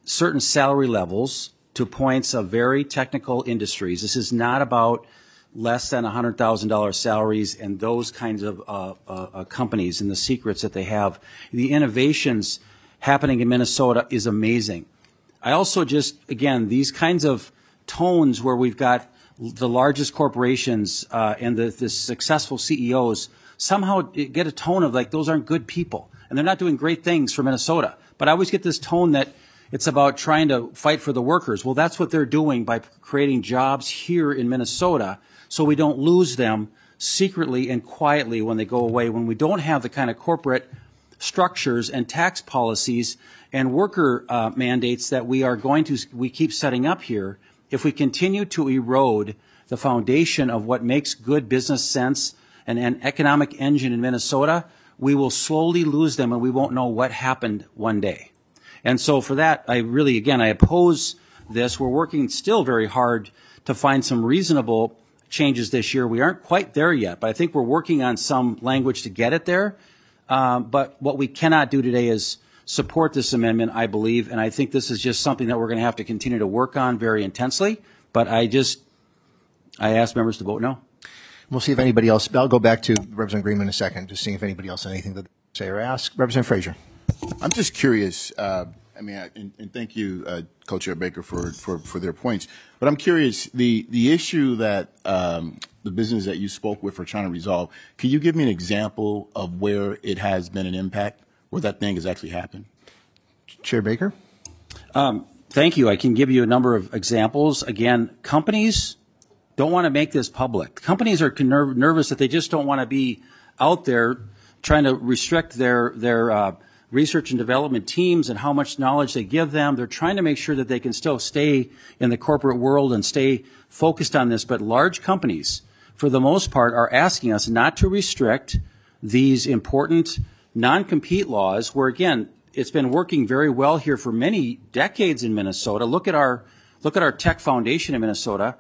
certain salary levels to points of very technical industries. This is not about less than one hundred thousand dollars salaries and those kinds of uh, uh, uh, companies and the secrets that they have. The innovations happening in Minnesota is amazing. I also just, again, these kinds of tones where we've got the largest corporations uh, and the, the successful C E Os somehow get a tone of like those aren't good people and they're not doing great things for Minnesota. But I always get this tone that it's about trying to fight for the workers. Well, that's what they're doing by creating jobs here in Minnesota so we don't lose them secretly and quietly when they go away, when we don't have the kind of corporate structures and tax policies and worker uh, mandates that we are going to, we keep setting up here. If we continue to erode the foundation of what makes good business sense and an economic engine in Minnesota, we will slowly lose them and we won't know what happened one day. And so for that, I really, again, I oppose this. We're working still very hard to find some reasonable changes this year. We aren't quite there yet, but I think we're working on some language to get it there. Um, but what we cannot do today is support this amendment, I believe, and I think this is just something that we're going to have to continue to work on very intensely. But I just, I ask members to vote no. We'll see if anybody else, I'll go back to Representative Greenman in a second, just seeing if anybody else has anything to say or ask. Representative Frazier. I'm just curious. Uh, I mean, I, and, and thank you, uh, Co-Chair Baker, for, for, for their points. But I'm curious, the, the issue that um, the business that you spoke with are trying to resolve, can you give me an example of where it has been an impact, where that thing has actually happened? Chair Baker? Um, thank you. I can give you a number of examples. Again, companies don't want to make this public. Companies are ner- nervous that they just don't want to be out there trying to restrict their, their uh, research and development teams and how much knowledge they give them. They're trying to make sure that they can still stay in the corporate world and stay focused on this. But large companies, for the most part, are asking us not to restrict these important non-compete laws where, again, it's been working very well here for many decades in Minnesota. Look at our, look at our tech foundation in Minnesota.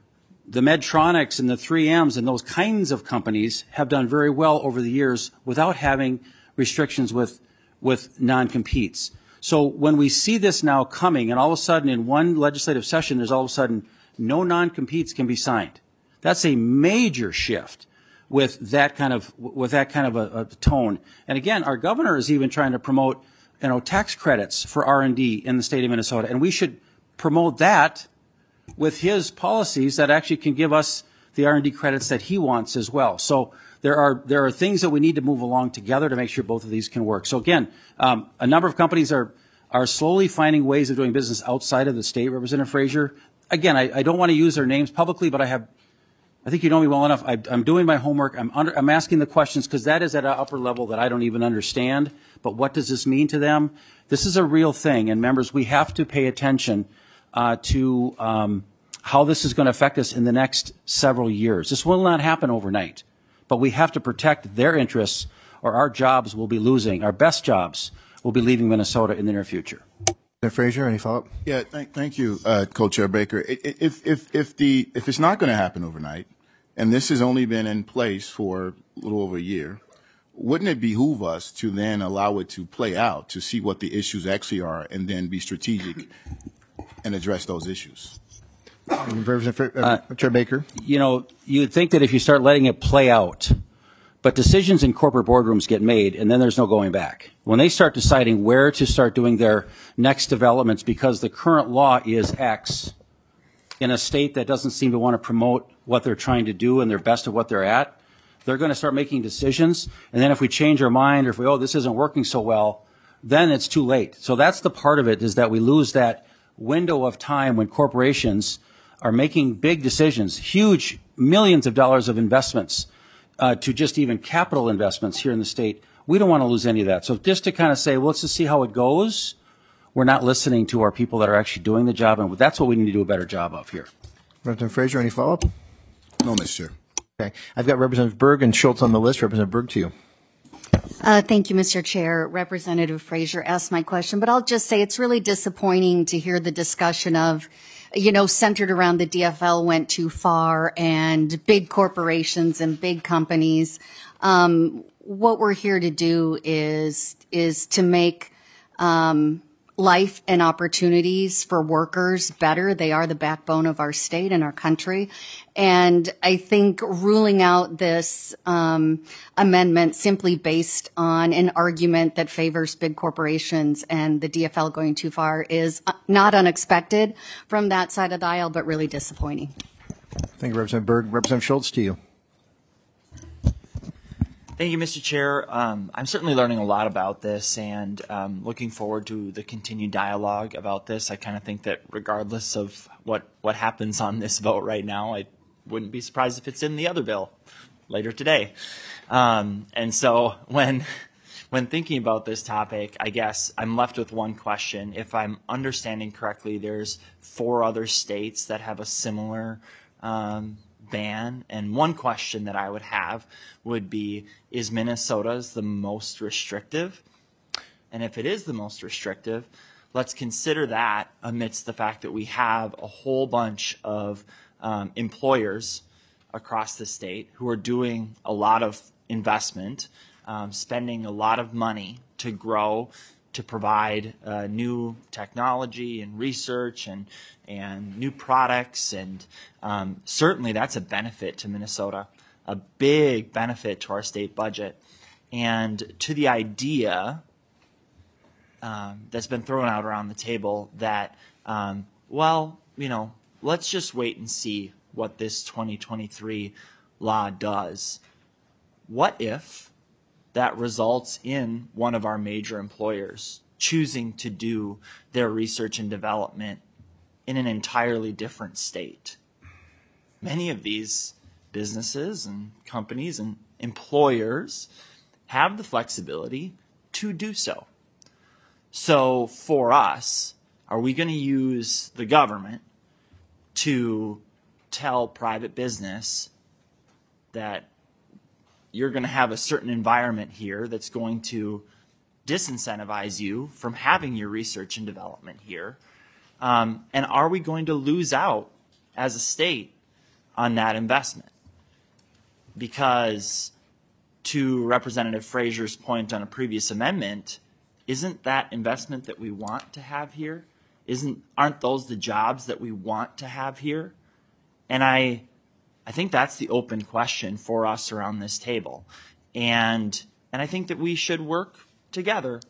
The Medtronics and the three M's and those kinds of companies have done very well over the years without having restrictions with with non-competes. So when we see this now coming, and all of a sudden in one legislative session, there's all of a sudden no non-competes can be signed. That's a major shift with that kind of with that kind of a, a tone. And again, our governor is even trying to promote, you know, tax credits for R and D in the state of Minnesota, and we should promote that with his policies that actually can give us the R and D credits that he wants as well. So there are there are things that we need to move along together to make sure both of these can work. So again, um, a number of companies are are slowly finding ways of doing business outside of the state, Representative Frazier. Again, I, I don't want to use their names publicly, but I have, I think you know me well enough. I, I'm doing my homework. I'm under, I'm asking the questions because that is at an upper level that I don't even understand. But what does this mean to them? This is a real thing, and members, we have to pay attention uh, to um, how this is going to affect us in the next several years. This will not happen overnight, but we have to protect their interests, or our jobs will be losing. Our best jobs will be leaving Minnesota in the near future. Senator Frazier, any follow-up? Yeah, thank, thank you, uh, Co-Chair Baker. If, if, if, the, if it's not going to happen overnight, and this has only been in place for a little over a year, wouldn't it behoove us to then allow it to play out, to see what the issues actually are, and then be strategic and address those issues? Uh, Chair Baker? You know, you'd think that if you start letting it play out, but decisions in corporate boardrooms get made, and then there's no going back. When they start deciding where to start doing their next developments because the current law is X in a state that doesn't seem to want to promote what they're trying to do and their best of what they're at, they're going to start making decisions. And then if we change our mind or if we, oh, this isn't working so well, then it's too late. So that's the part of it, is that we lose that window of time when corporations are making big decisions, huge millions of dollars of investments uh, to just even capital investments here in the state. We don't want to lose any of that. So just to kind of say, well, let's just see how it goes, we're not listening to our people that are actually doing the job, and that's what we need to do a better job of here. Representative Frazier, any follow-up? No, Mister Chair. Okay. I've got Representative Berg and Schultz on the list. Representative Berg, to you. Uh, thank you, Mister Chair. Representative Frazier asked my question, but I'll just say it's really disappointing to hear the discussion of, you know, centered around the D F L went too far and big corporations and big companies. Um, what we're here to do is is to make um, life and opportunities for workers better. They are the backbone of our state and our country. And I think ruling out this um, amendment simply based on an argument that favors big corporations and the D F L going too far is not unexpected from that side of the aisle, but really disappointing. Thank you, Representative Berg. Representative Schultz, to you. Thank you, Mister Chair. Um, I'm certainly learning a lot about this and um, looking forward to the continued dialogue about this. I kind of think that regardless of what, what happens on this vote right now, I wouldn't be surprised if it's in the other bill later today. Um, and so when when thinking about this topic, I guess I'm left with one question. If I'm understanding correctly, there's four other states that have a similar um ban, and one question that I would have would be, is Minnesota's the most restrictive? And if it is the most restrictive, let's consider that amidst the fact that we have a whole bunch of um, employers across the state who are doing a lot of investment, um, spending a lot of money to grow, to provide uh, new technology and research and and new products, and um, certainly that's a benefit to Minnesota, a big benefit to our state budget. And to the idea um, that's been thrown out around the table that, um, well, you know, let's just wait and see what this twenty twenty-three law does. What if that results in one of our major employers choosing to do their research and development in an entirely different state? Many of these businesses and companies and employers have the flexibility to do so. So for us, are we going to use the government to tell private business that you're going to have a certain environment here that's going to disincentivize you from having your research and development here? Um, and are we going to lose out as a state on that investment? Because to Representative Frazier's point on a previous amendment, isn't that investment that we want to have here? Isn't aren't those the jobs that we want to have here? And I I think that's the open question for us around this table. And and I think that we should work together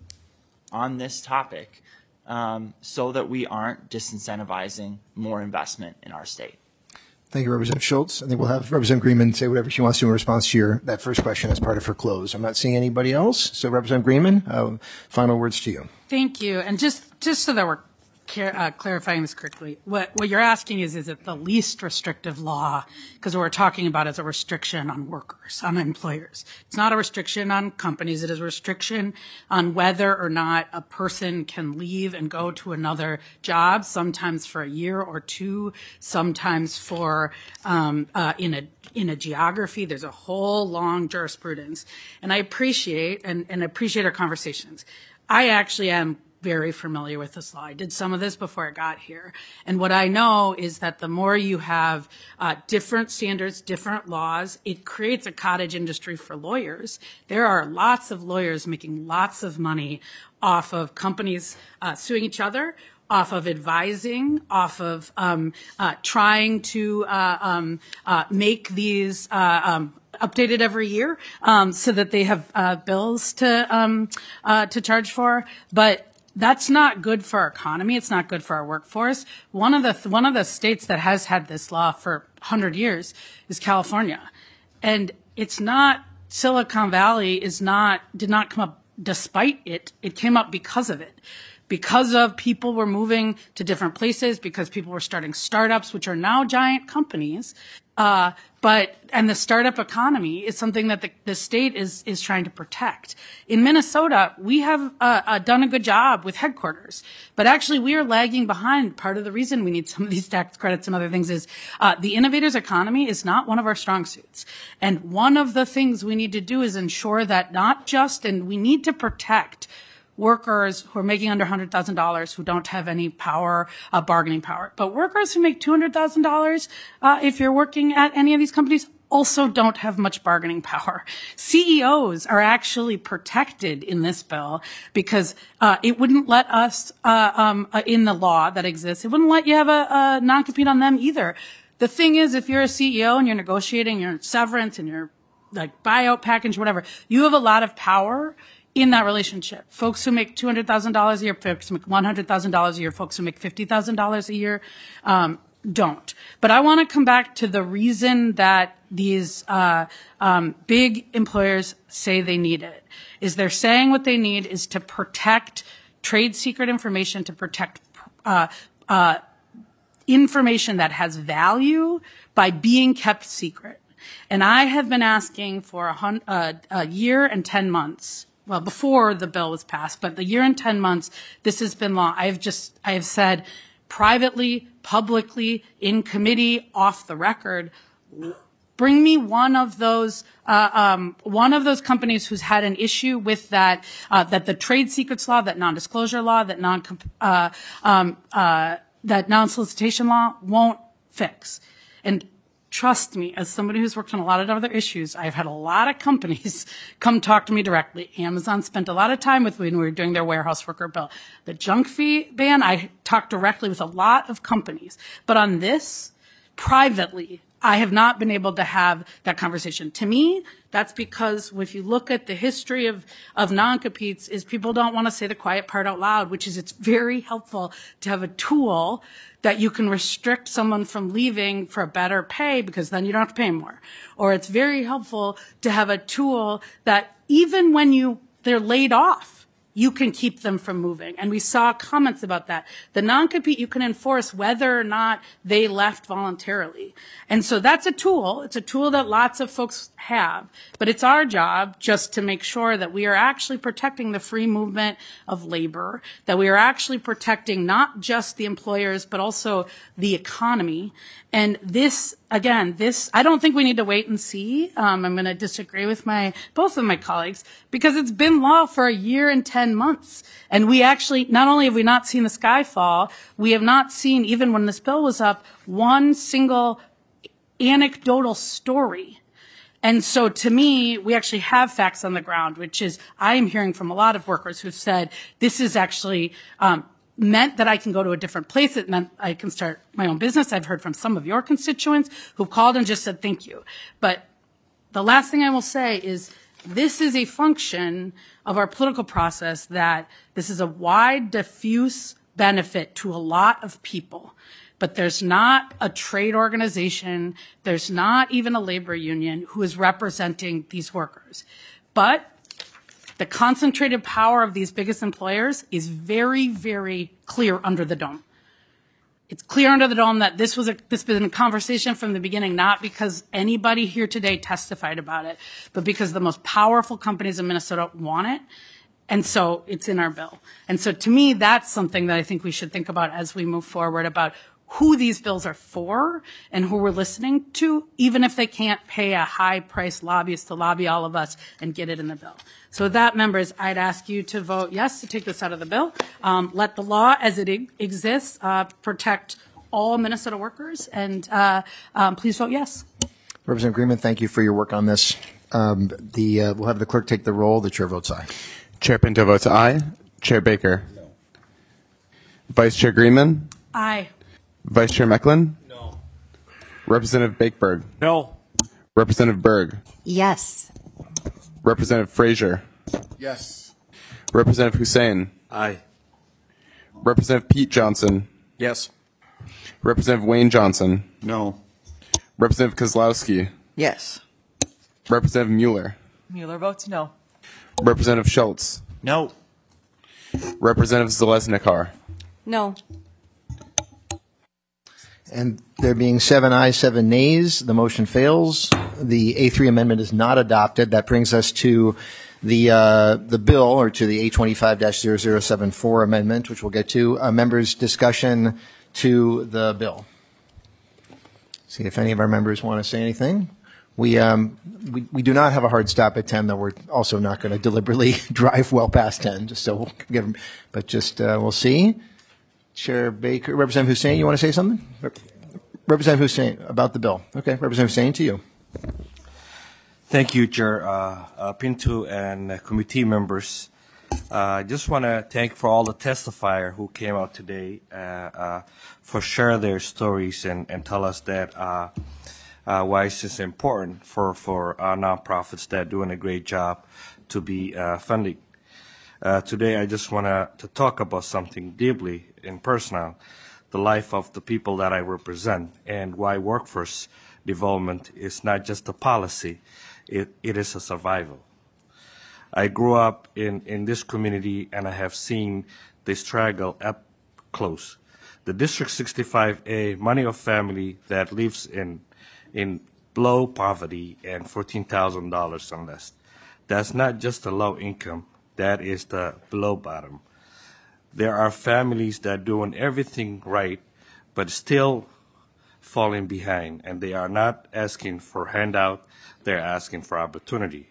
on this topic um, so that we aren't disincentivizing more investment in our state. Thank you, Representative Schultz. I think we'll have Representative Greenman say whatever she wants to in response to your that first question as part of her close. I'm not seeing anybody else. So, Representative Greenman, uh, final words to you. Thank you. And just just so that we're uh, clarifying this correctly, what what you're asking is, is it the least restrictive law? Because what we're talking about is a restriction on workers, on employers. It's not a restriction on companies. It is a restriction on whether or not a person can leave and go to another job, sometimes for a year or two, sometimes for um, uh, in a in a geography. There's a whole long jurisprudence, and I appreciate and, and appreciate our conversations. I actually am very familiar with this law. I did some of this before I got here. And what I know is that the more you have uh, different standards, different laws, it creates a cottage industry for lawyers. There are lots of lawyers making lots of money off of companies uh, suing each other, off of advising, off of um, uh, trying to uh, um, uh, make these uh, um, updated every year um, so that they have uh, bills to um, uh, to charge for. But that's not good for our economy. It's not good for our workforce. One of the th- one of the states that has had this law for one hundred years is California, and it's not Silicon Valley is not did not come up despite it. It came up because of it. Because of people were moving to different places, because people were starting startups, which are now giant companies. Uh, but, and the startup economy is something that the, the state is, is trying to protect. In Minnesota, we have uh, uh, done a good job with headquarters, but actually we are lagging behind. Part of the reason we need some of these tax credits and other things is uh, the innovators economy is not one of our strong suits. And one of the things we need to do is ensure that not just, and we need to protect workers who are making under one hundred thousand dollars who don't have any power, uh, bargaining power. But workers who make two hundred thousand dollars, uh, if you're working at any of these companies, also don't have much bargaining power. C E Os are actually protected in this bill because uh, it wouldn't let us, uh, um, uh, in the law that exists, it wouldn't let you have a, a non-compete on them either. The thing is, if you're a C E O and you're negotiating your severance and your like buyout package, whatever, you have a lot of power in that relationship. Folks who make two hundred thousand dollars a year, folks who make one hundred thousand dollars a year, folks who make fifty thousand dollars a year, um, don't. But I want to come back to the reason that these uh, um, big employers say they need it, is they're saying what they need is to protect trade secret information, to protect uh, uh, information that has value by being kept secret. And I have been asking for a, hun- uh, a year and ten months, well, before the bill was passed, but the year and ten months, this has been long. I've just, I have said privately, publicly, in committee, off the record, bring me one of those, uh, um, one of those companies who's had an issue with that, uh, that the trade secrets law, that non-disclosure law, that non, uh, um, uh, that non-solicitation law won't fix. And trust me, as somebody who's worked on a lot of other issues, I've had a lot of companies come talk to me directly. Amazon spent a lot of time with me when we were doing their warehouse worker bill. The junk fee ban, I talked directly with a lot of companies. But on this, privately, I have not been able to have that conversation. To me, that's because if you look at the history of, of non-competes, is people don't want to say the quiet part out loud, which is it's very helpful to have a tool that you can restrict someone from leaving for a better pay because then you don't have to pay more. Or it's very helpful to have a tool that even when you they're laid off, you can keep them from moving. And we saw comments about that. The non-compete, you can enforce whether or not they left voluntarily. And so that's a tool. It's a tool that lots of folks have. But it's our job just to make sure that we are actually protecting the free movement of labor, that we are actually protecting not just the employers, but also the economy. And this, again, this, I don't think we need to wait and see. Um, I'm going to disagree with my, both of my colleagues, because it's been law for a year and ten months. And we actually, not only have we not seen the sky fall, we have not seen, even when this bill was up, one single anecdotal story. And so to me, we actually have facts on the ground, which is, I am hearing from a lot of workers who've said, this is actually, um, meant that I can go to a different place. It meant I can start my own business. I've heard from some of your constituents who've called and just said thank you. But the last thing I will say is this is a function of our political process, that this is a wide, diffuse benefit to a lot of people. But there's not a trade organization, there's not even a labor union who is representing these workers. But the concentrated power of these biggest employers is very, very clear under the dome. It's clear under the dome that this was a, this has been a conversation from the beginning, not because anybody here today testified about it, but because the most powerful companies in Minnesota want it. And so it's in our bill. And so to me, that's something that I think we should think about as we move forward about who these bills are for and who we're listening to, even if they can't pay a high-priced lobbyist to lobby all of us and get it in the bill. So with that, members, I'd ask you to vote yes to take this out of the bill. Um, let the law as it e- exists uh, protect all Minnesota workers, and uh, um, please vote yes. Representative Greenman, thank you for your work on this. Um, the uh, we'll have the clerk take the roll. The chair votes aye. Chair Pinto votes aye. Chair Baker. No. Vice Chair Greenman. Aye. Vice Chair Mecklin. No. Representative Bakeberg. No. Representative Berg. Yes. Representative Frazier. Yes. Representative Hussein. Aye. Representative Pete Johnson. Yes. Representative Wayne Johnson. No. Representative Kozlowski. Yes. Representative Mueller. Mueller votes no. Representative Schultz. No. Representative Zalesnikar. No. And there being seven ayes, seven nays, the motion fails. The A three amendment is not adopted. That brings us to the uh, the bill, or to the A twenty-five dash zero zero seven four amendment, which we'll get to. Uh, members' discussion to the bill. See if any of our members want to say anything. We, um, we we do not have a hard stop at ten, though we're also not going to deliberately drive well past ten, just so we'll give them, but just uh, we'll see. Chair Baker, Representative Hussein, you want to say something? Representative Hussein, about the bill. Okay, Representative Hussein, to you. Thank you, Chair uh, uh, Pinto and uh, committee members. I uh, just want to thank for all the testifiers who came out today uh, uh, for share their stories and, and tell us that uh, uh, why it's just important for, for our nonprofits that are doing a great job to be uh, funding. Uh, today I just want to talk about something deeply and personal, the life of the people that I represent and why workforce development is not just a policy, it, it is a survival. I grew up in, in this community and I have seen the struggle up close. The District sixty-five A, many of family that lives in, in below poverty and fourteen thousand dollars and less. That's not just a low income, that is the below bottom. There are families that are doing everything right, but still falling behind, and they are not asking for handout, they're asking for opportunity.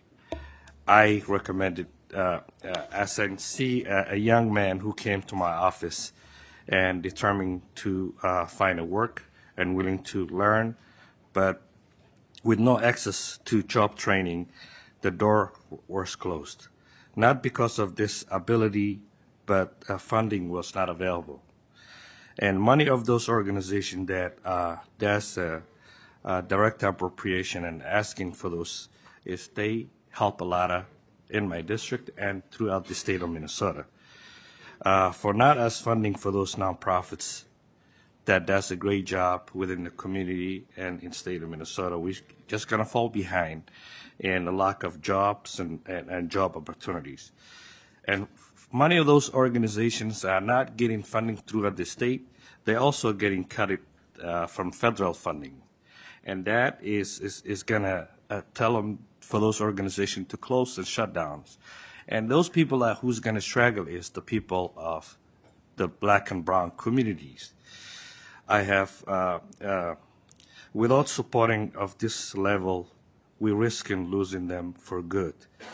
I recommended, uh, uh, as I see a, a young man who came to my office and determined to uh, find a work and willing to learn, but with no access to job training, the door was closed. Not because of disability, but uh, funding was not available. And many of those organizations that uh, there's a, a direct appropriation and asking for those is they help a lot of in my district and throughout the state of Minnesota. Uh, for not us funding for those nonprofits that does a great job within the community and in state of Minnesota, we're just going to fall behind in the lack of jobs and, and, and job opportunities. And many of those organizations are not getting funding throughout the state. They're also getting cut it, uh, from federal funding. And that is, is, is going to uh, tell them for those organizations to close and shut down. And those people are who's going to struggle is the people of the black and brown communities. I have, uh, uh, without supporting of this level, we risk in losing them for good.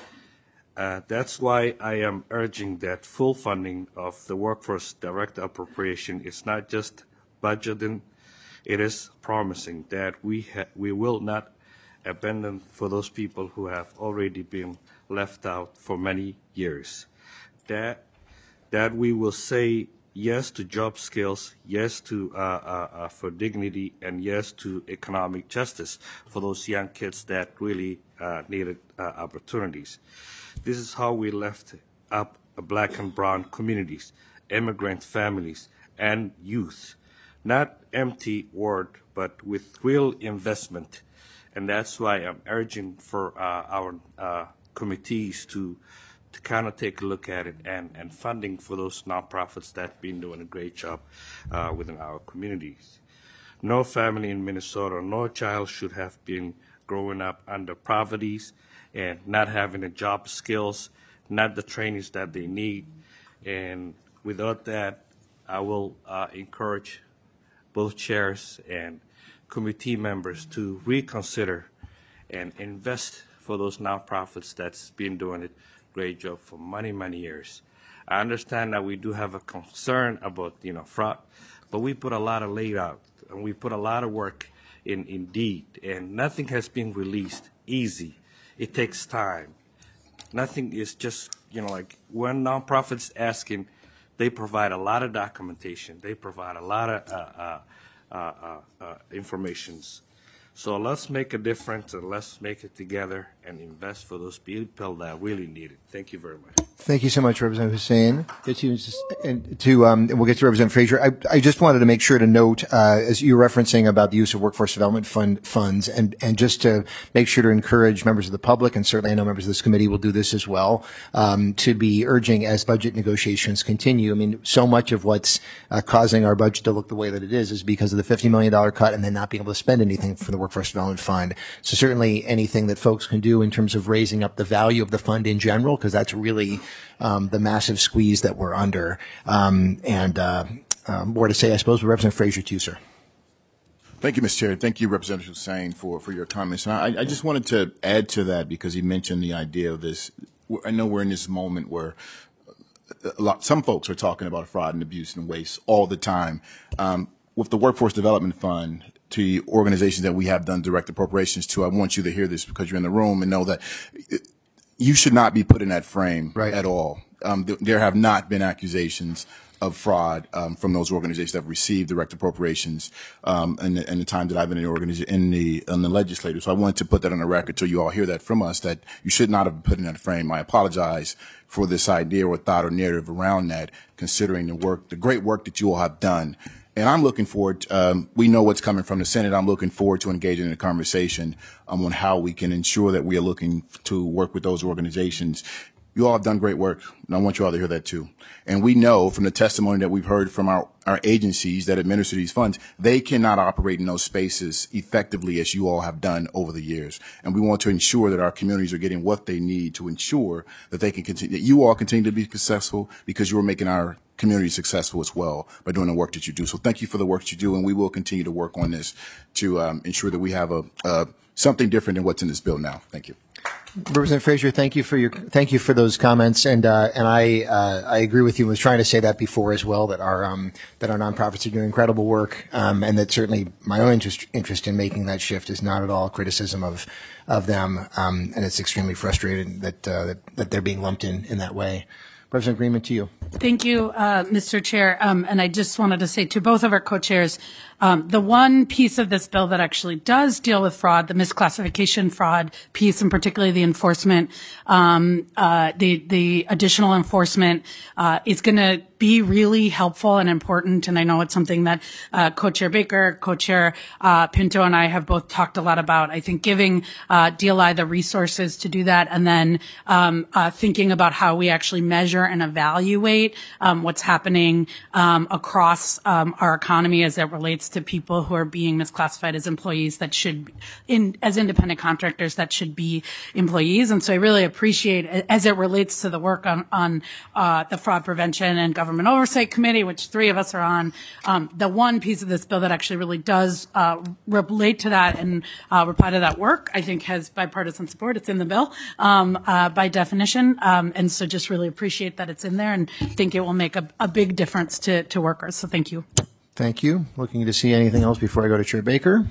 Uh, that's why I am urging that full funding of the workforce direct appropriation is not just budgeting, it is promising that we, ha we will not abandon for those people who have already been left out for many years. That, that we will say yes to job skills, yes to uh, uh, uh, for dignity, and yes to economic justice for those young kids that really uh, needed uh, opportunities. This is how we left up black and brown communities, immigrant families, and youth. Not empty word, but with real investment. And that's why I'm urging for uh, our uh, committees to to kind of take a look at it and, and funding for those nonprofits that have been doing a great job uh, within our communities. No family in Minnesota, no child should have been growing up under poverty and not having the job skills, not the trainings that they need. And without that, I will uh, encourage both chairs and committee members to reconsider and invest for those nonprofits that's been doing a great job for many, many years. I understand that we do have a concern about, you know, fraud, but we put a lot of laid out and we put a lot of work in Indeed, and nothing has been released easy. It takes time. Nothing is just, you know, like when nonprofits asking, they provide a lot of documentation. They provide a lot of uh, uh, uh, uh, uh, informations. So let's make a difference and let's make it together and invest for those people that really need it. Thank you very much. Thank you so much, Representative Hussain. Get to, and to um, we'll get to Representative Frazier. I, I just wanted to make sure to note, uh, as you were referencing about the use of workforce development fund funds, and, and just to make sure to encourage members of the public, and certainly I know members of this committee will do this as well, um, to be urging as budget negotiations continue. I mean, so much of what's uh, causing our budget to look the way that it is is because of the fifty million dollars cut and then not being able to spend anything for the workforce development fund. So certainly anything that folks can do in terms of raising up the value of the fund in general, because that's really um, the massive squeeze that we're under. Um, and uh, uh, more to say, I suppose, with Representative Frazier too, sir. Thank you, Mister Chair. Thank you, Representative Hussain, for, for your comments. And I, I just wanted to add to that because he mentioned the idea of this. I know we're in this moment where a lot, some folks are talking about fraud and abuse and waste all the time. Um, with the Workforce Development Fund, to the organizations that we have done direct appropriations to, I want you to hear this because you're in the room and know that you should not be put in that frame right. at all. Um, th- there have not been accusations of fraud um, from those organizations that have received direct appropriations um, in, the, in the time that I've been in the organization in the in the legislature. So I wanted to put that on the record so you all hear that from us, that you should not have been put in that frame. I apologize for this idea or thought or narrative around that, considering the work, the great work that you all have done. And I'm looking forward, um, we know what's coming from the Senate. I'm looking forward to engaging in a conversation um, on how we can ensure that we are looking to work with those organizations. You all have done great work, and I want you all to hear that too. And we know from the testimony that we've heard from our, our agencies that administer these funds, they cannot operate in those spaces effectively as you all have done over the years. And we want to ensure that our communities are getting what they need to ensure that they can continue, that you all continue to be successful, because you are making our community successful as well by doing the work that you do. So thank you for the work that you do, and we will continue to work on this to um, ensure that we have a uh, something different than what's in this bill now. Thank you. Representative Frazier, thank you for your thank you for those comments, and uh, and I uh, I agree with you. I was trying to say that before as well, that our um, that our nonprofits are doing incredible work, um, and that certainly my own interest interest in making that shift is not at all criticism of of them, um, and it's extremely frustrating that, uh, that that they're being lumped in in that way. Representative Greenman, to you. Thank you, uh, Mister Chair. Um, and I just wanted to say to both of our co-chairs, um, the one piece of this bill that actually does deal with fraud, the misclassification fraud piece, and particularly the enforcement, um, uh, the the additional enforcement, uh, is going to be really helpful and important. And I know it's something that uh, Co-Chair Baker, Co-Chair uh, Pinto, and I have both talked a lot about. I think giving uh, D L I the resources to do that, and then um, uh, thinking about how we actually measure and evaluate um, what's happening um, across um, our economy as it relates to people who are being misclassified as employees that should, in as independent contractors that should be employees. And so I really appreciate, as it relates to the work on, on uh, the Fraud Prevention and Government Oversight Committee, which three of us are on, um, the one piece of this bill that actually really does uh, relate to that and uh, reply to that work, I think has bipartisan support. It's in the bill um, uh, by definition. Um, and so just really appreciate that it's in there, and think it will make a, a big difference to, to workers. So thank you. Thank you. Looking to see anything else before I go to Chair Baker.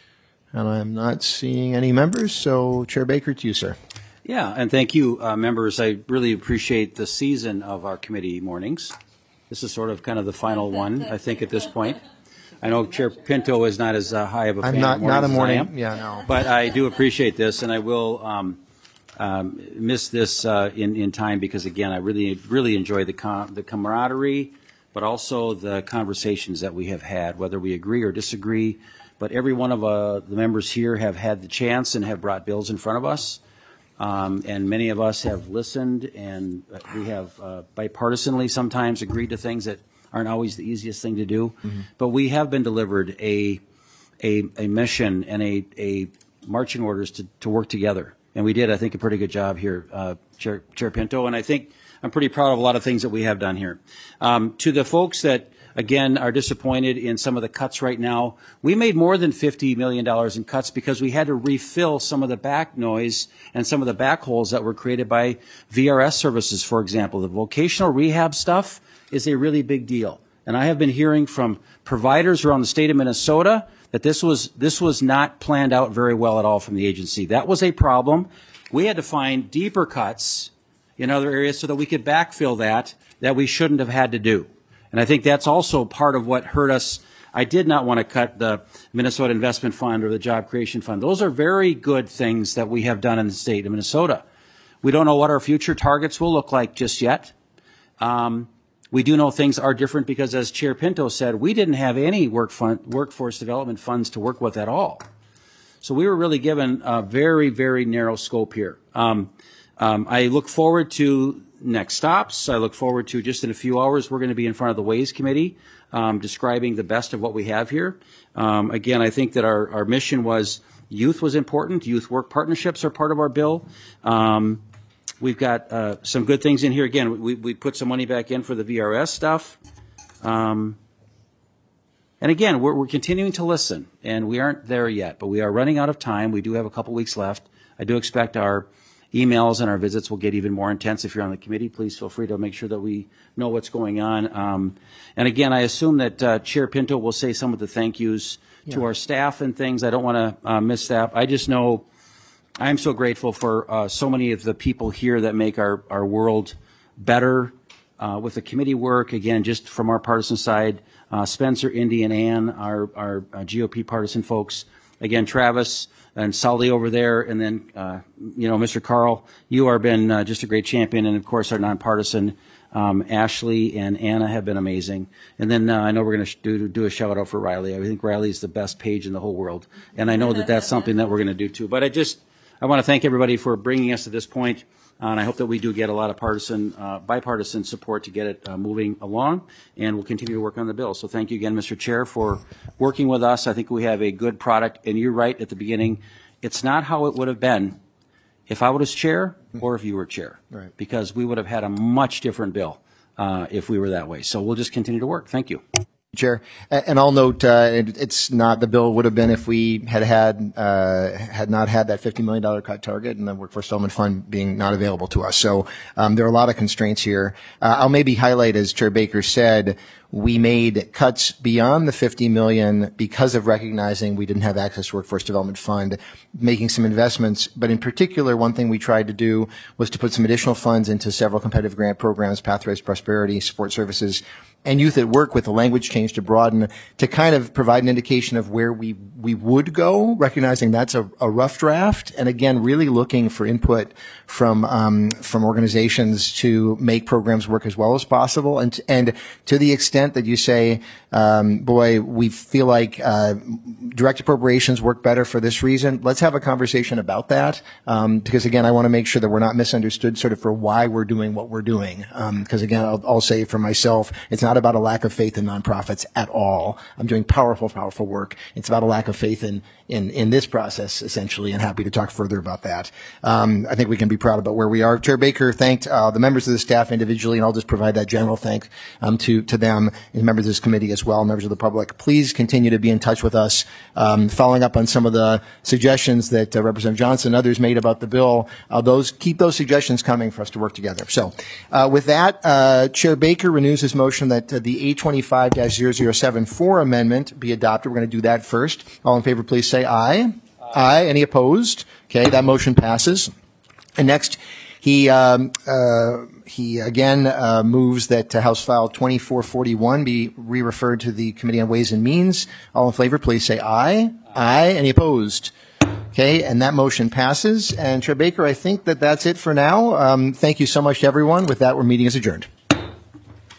And I'm not seeing any members, so Chair Baker, to you, sir. Yeah, and thank you, uh, members. I really appreciate the season of our committee mornings. This is sort of kind of the final one, I think, at this point. I know Chair Pinto is not as uh, high of a fan I'm not, of not a mornings as I morning. am, Yeah, no. but I do appreciate this, and I will um, um, miss this uh, in, in time because, again, I really, really enjoy the com- the camaraderie, but also the conversations that we have had, whether we agree or disagree. But every one of uh, the members here have had the chance and have brought bills in front of us. Um, and many of us have listened, and we have uh, bipartisanly sometimes agreed to things that aren't always the easiest thing to do. Mm-hmm. But we have been delivered a a, a mission and a, a marching orders to, to work together. And we did, I think, a pretty good job here, uh, Chair, Chair Pinto. And I think I'm pretty proud of a lot of things that we have done here. Um, to the folks that, again, are disappointed in some of the cuts right now, we made more than fifty million dollars in cuts because we had to refill some of the back noise and some of the back holes that were created by V R S services, for example. The vocational rehab stuff is a really big deal. And I have been hearing from providers around the state of Minnesota that this was this was not planned out very well at all from the agency. That was a problem. We had to find deeper cuts in other areas so that we could backfill that that we shouldn't have had to do. And I think that's also part of what hurt us. I did not want to cut the Minnesota Investment Fund or the Job Creation Fund. Those are very good things that we have done in the state of Minnesota. We don't know what our future targets will look like just yet. Um, we do know things are different because, as Chair Pinto said, we didn't have any work fund, workforce development funds to work with at all. So we were really given a very, very narrow scope here. Um, um, I look forward to next stops. I look forward to, just in a few hours, we're going to be in front of the Ways Committee um, describing the best of what we have here. Um, again, I think that our, our mission was youth was important. Youth work partnerships are part of our bill. Um, we've got uh, some good things in here. Again, we, we put some money back in for the V R S stuff. Um, and again, we're, we're continuing to listen, and we aren't there yet, but we are running out of time. We do have a couple weeks left. I do expect our emails and our visits will get even more intense. If you're on the committee, please feel free to make sure that we know what's going on. Um, and again, I assume that uh, Chair Pinto will say some of the thank yous to Yeah. our staff and things. I don't want to uh, miss that. I just know I'm so grateful for uh, so many of the people here that make our, our world better uh, with the committee work. Again, just from our partisan side, uh, Spencer, Indy, and Ann, our, our uh, G O P partisan folks. Again, Travis and Sally over there, and then, uh, you know, Mister Carl, you have been uh, just a great champion, and of course our nonpartisan um, Ashley and Anna have been amazing. And then uh, I know we're going to do, do a shout out for Riley. I think Riley is the best page in the whole world, and I know that that's something that we're going to do too. But I just, I want to thank everybody for bringing us to this point, uh, and I hope that we do get a lot of partisan, uh, bipartisan support to get it uh, moving along, and we'll continue to work on the bill. So thank you again, Mister Chair, for working with us. I think we have a good product, and you're right at the beginning. It's not how it would have been if I was chair or if you were chair, Right. because we would have had a much different bill uh, if we were that way. So we'll just continue to work. Thank you. Chair, A- and I'll note uh, it, it's not the bill would have been if we had had uh, had not had that fifty million dollars cut target and the Workforce Development Fund being not available to us. So um, there are a lot of constraints here. Uh, I'll maybe highlight, as Chair Baker said, we made cuts beyond the fifty million dollars because of recognizing we didn't have access to Workforce Development Fund, making some investments. But in particular, one thing we tried to do was to put some additional funds into several competitive grant programs, Pathways to Prosperity, Support Services, and Youth at Work, with the language change to broaden, to kind of provide an indication of where we, we would go, recognizing that's a, a rough draft. And again, really looking for input from, um, from organizations to make programs work as well as possible. And, and to the extent that you say, um, boy, we feel like, uh, direct appropriations work better for this reason, let's have a conversation about that. Um, because again, I want to make sure that we're not misunderstood sort of for why we're doing what we're doing. Um, because again, I'll, I'll say for myself, it's not about a lack of faith in nonprofits at all. I'm doing powerful, powerful work. It's about a lack of faith in, in, in this process, essentially, and happy to talk further about that. Um, I think we can be proud about where we are. Chair Baker thanked uh, the members of the staff individually, and I'll just provide that general thanks um, to, to them and members of this committee as well, members of the public. Please continue to be in touch with us, um, following up on some of the suggestions that uh, Representative Johnson and others made about the bill. Uh, those keep those suggestions coming for us to work together. So uh, with that, uh, Chair Baker renews his motion that uh, the A twenty-five dash zero zero seven four amendment be adopted. We're going to do that first. All in favor, please say aye. Aye. Aye. Any opposed? Okay, that motion passes. And next, he um, uh, he again uh, moves that uh, House File twenty-four forty-one be re-referred to the Committee on Ways and Means. All in favor, please say aye. Aye. Aye. Any opposed? Okay, and that motion passes. And Chair Baker, I think that that's it for now. Um, thank you so much to everyone. With that, our meeting is adjourned.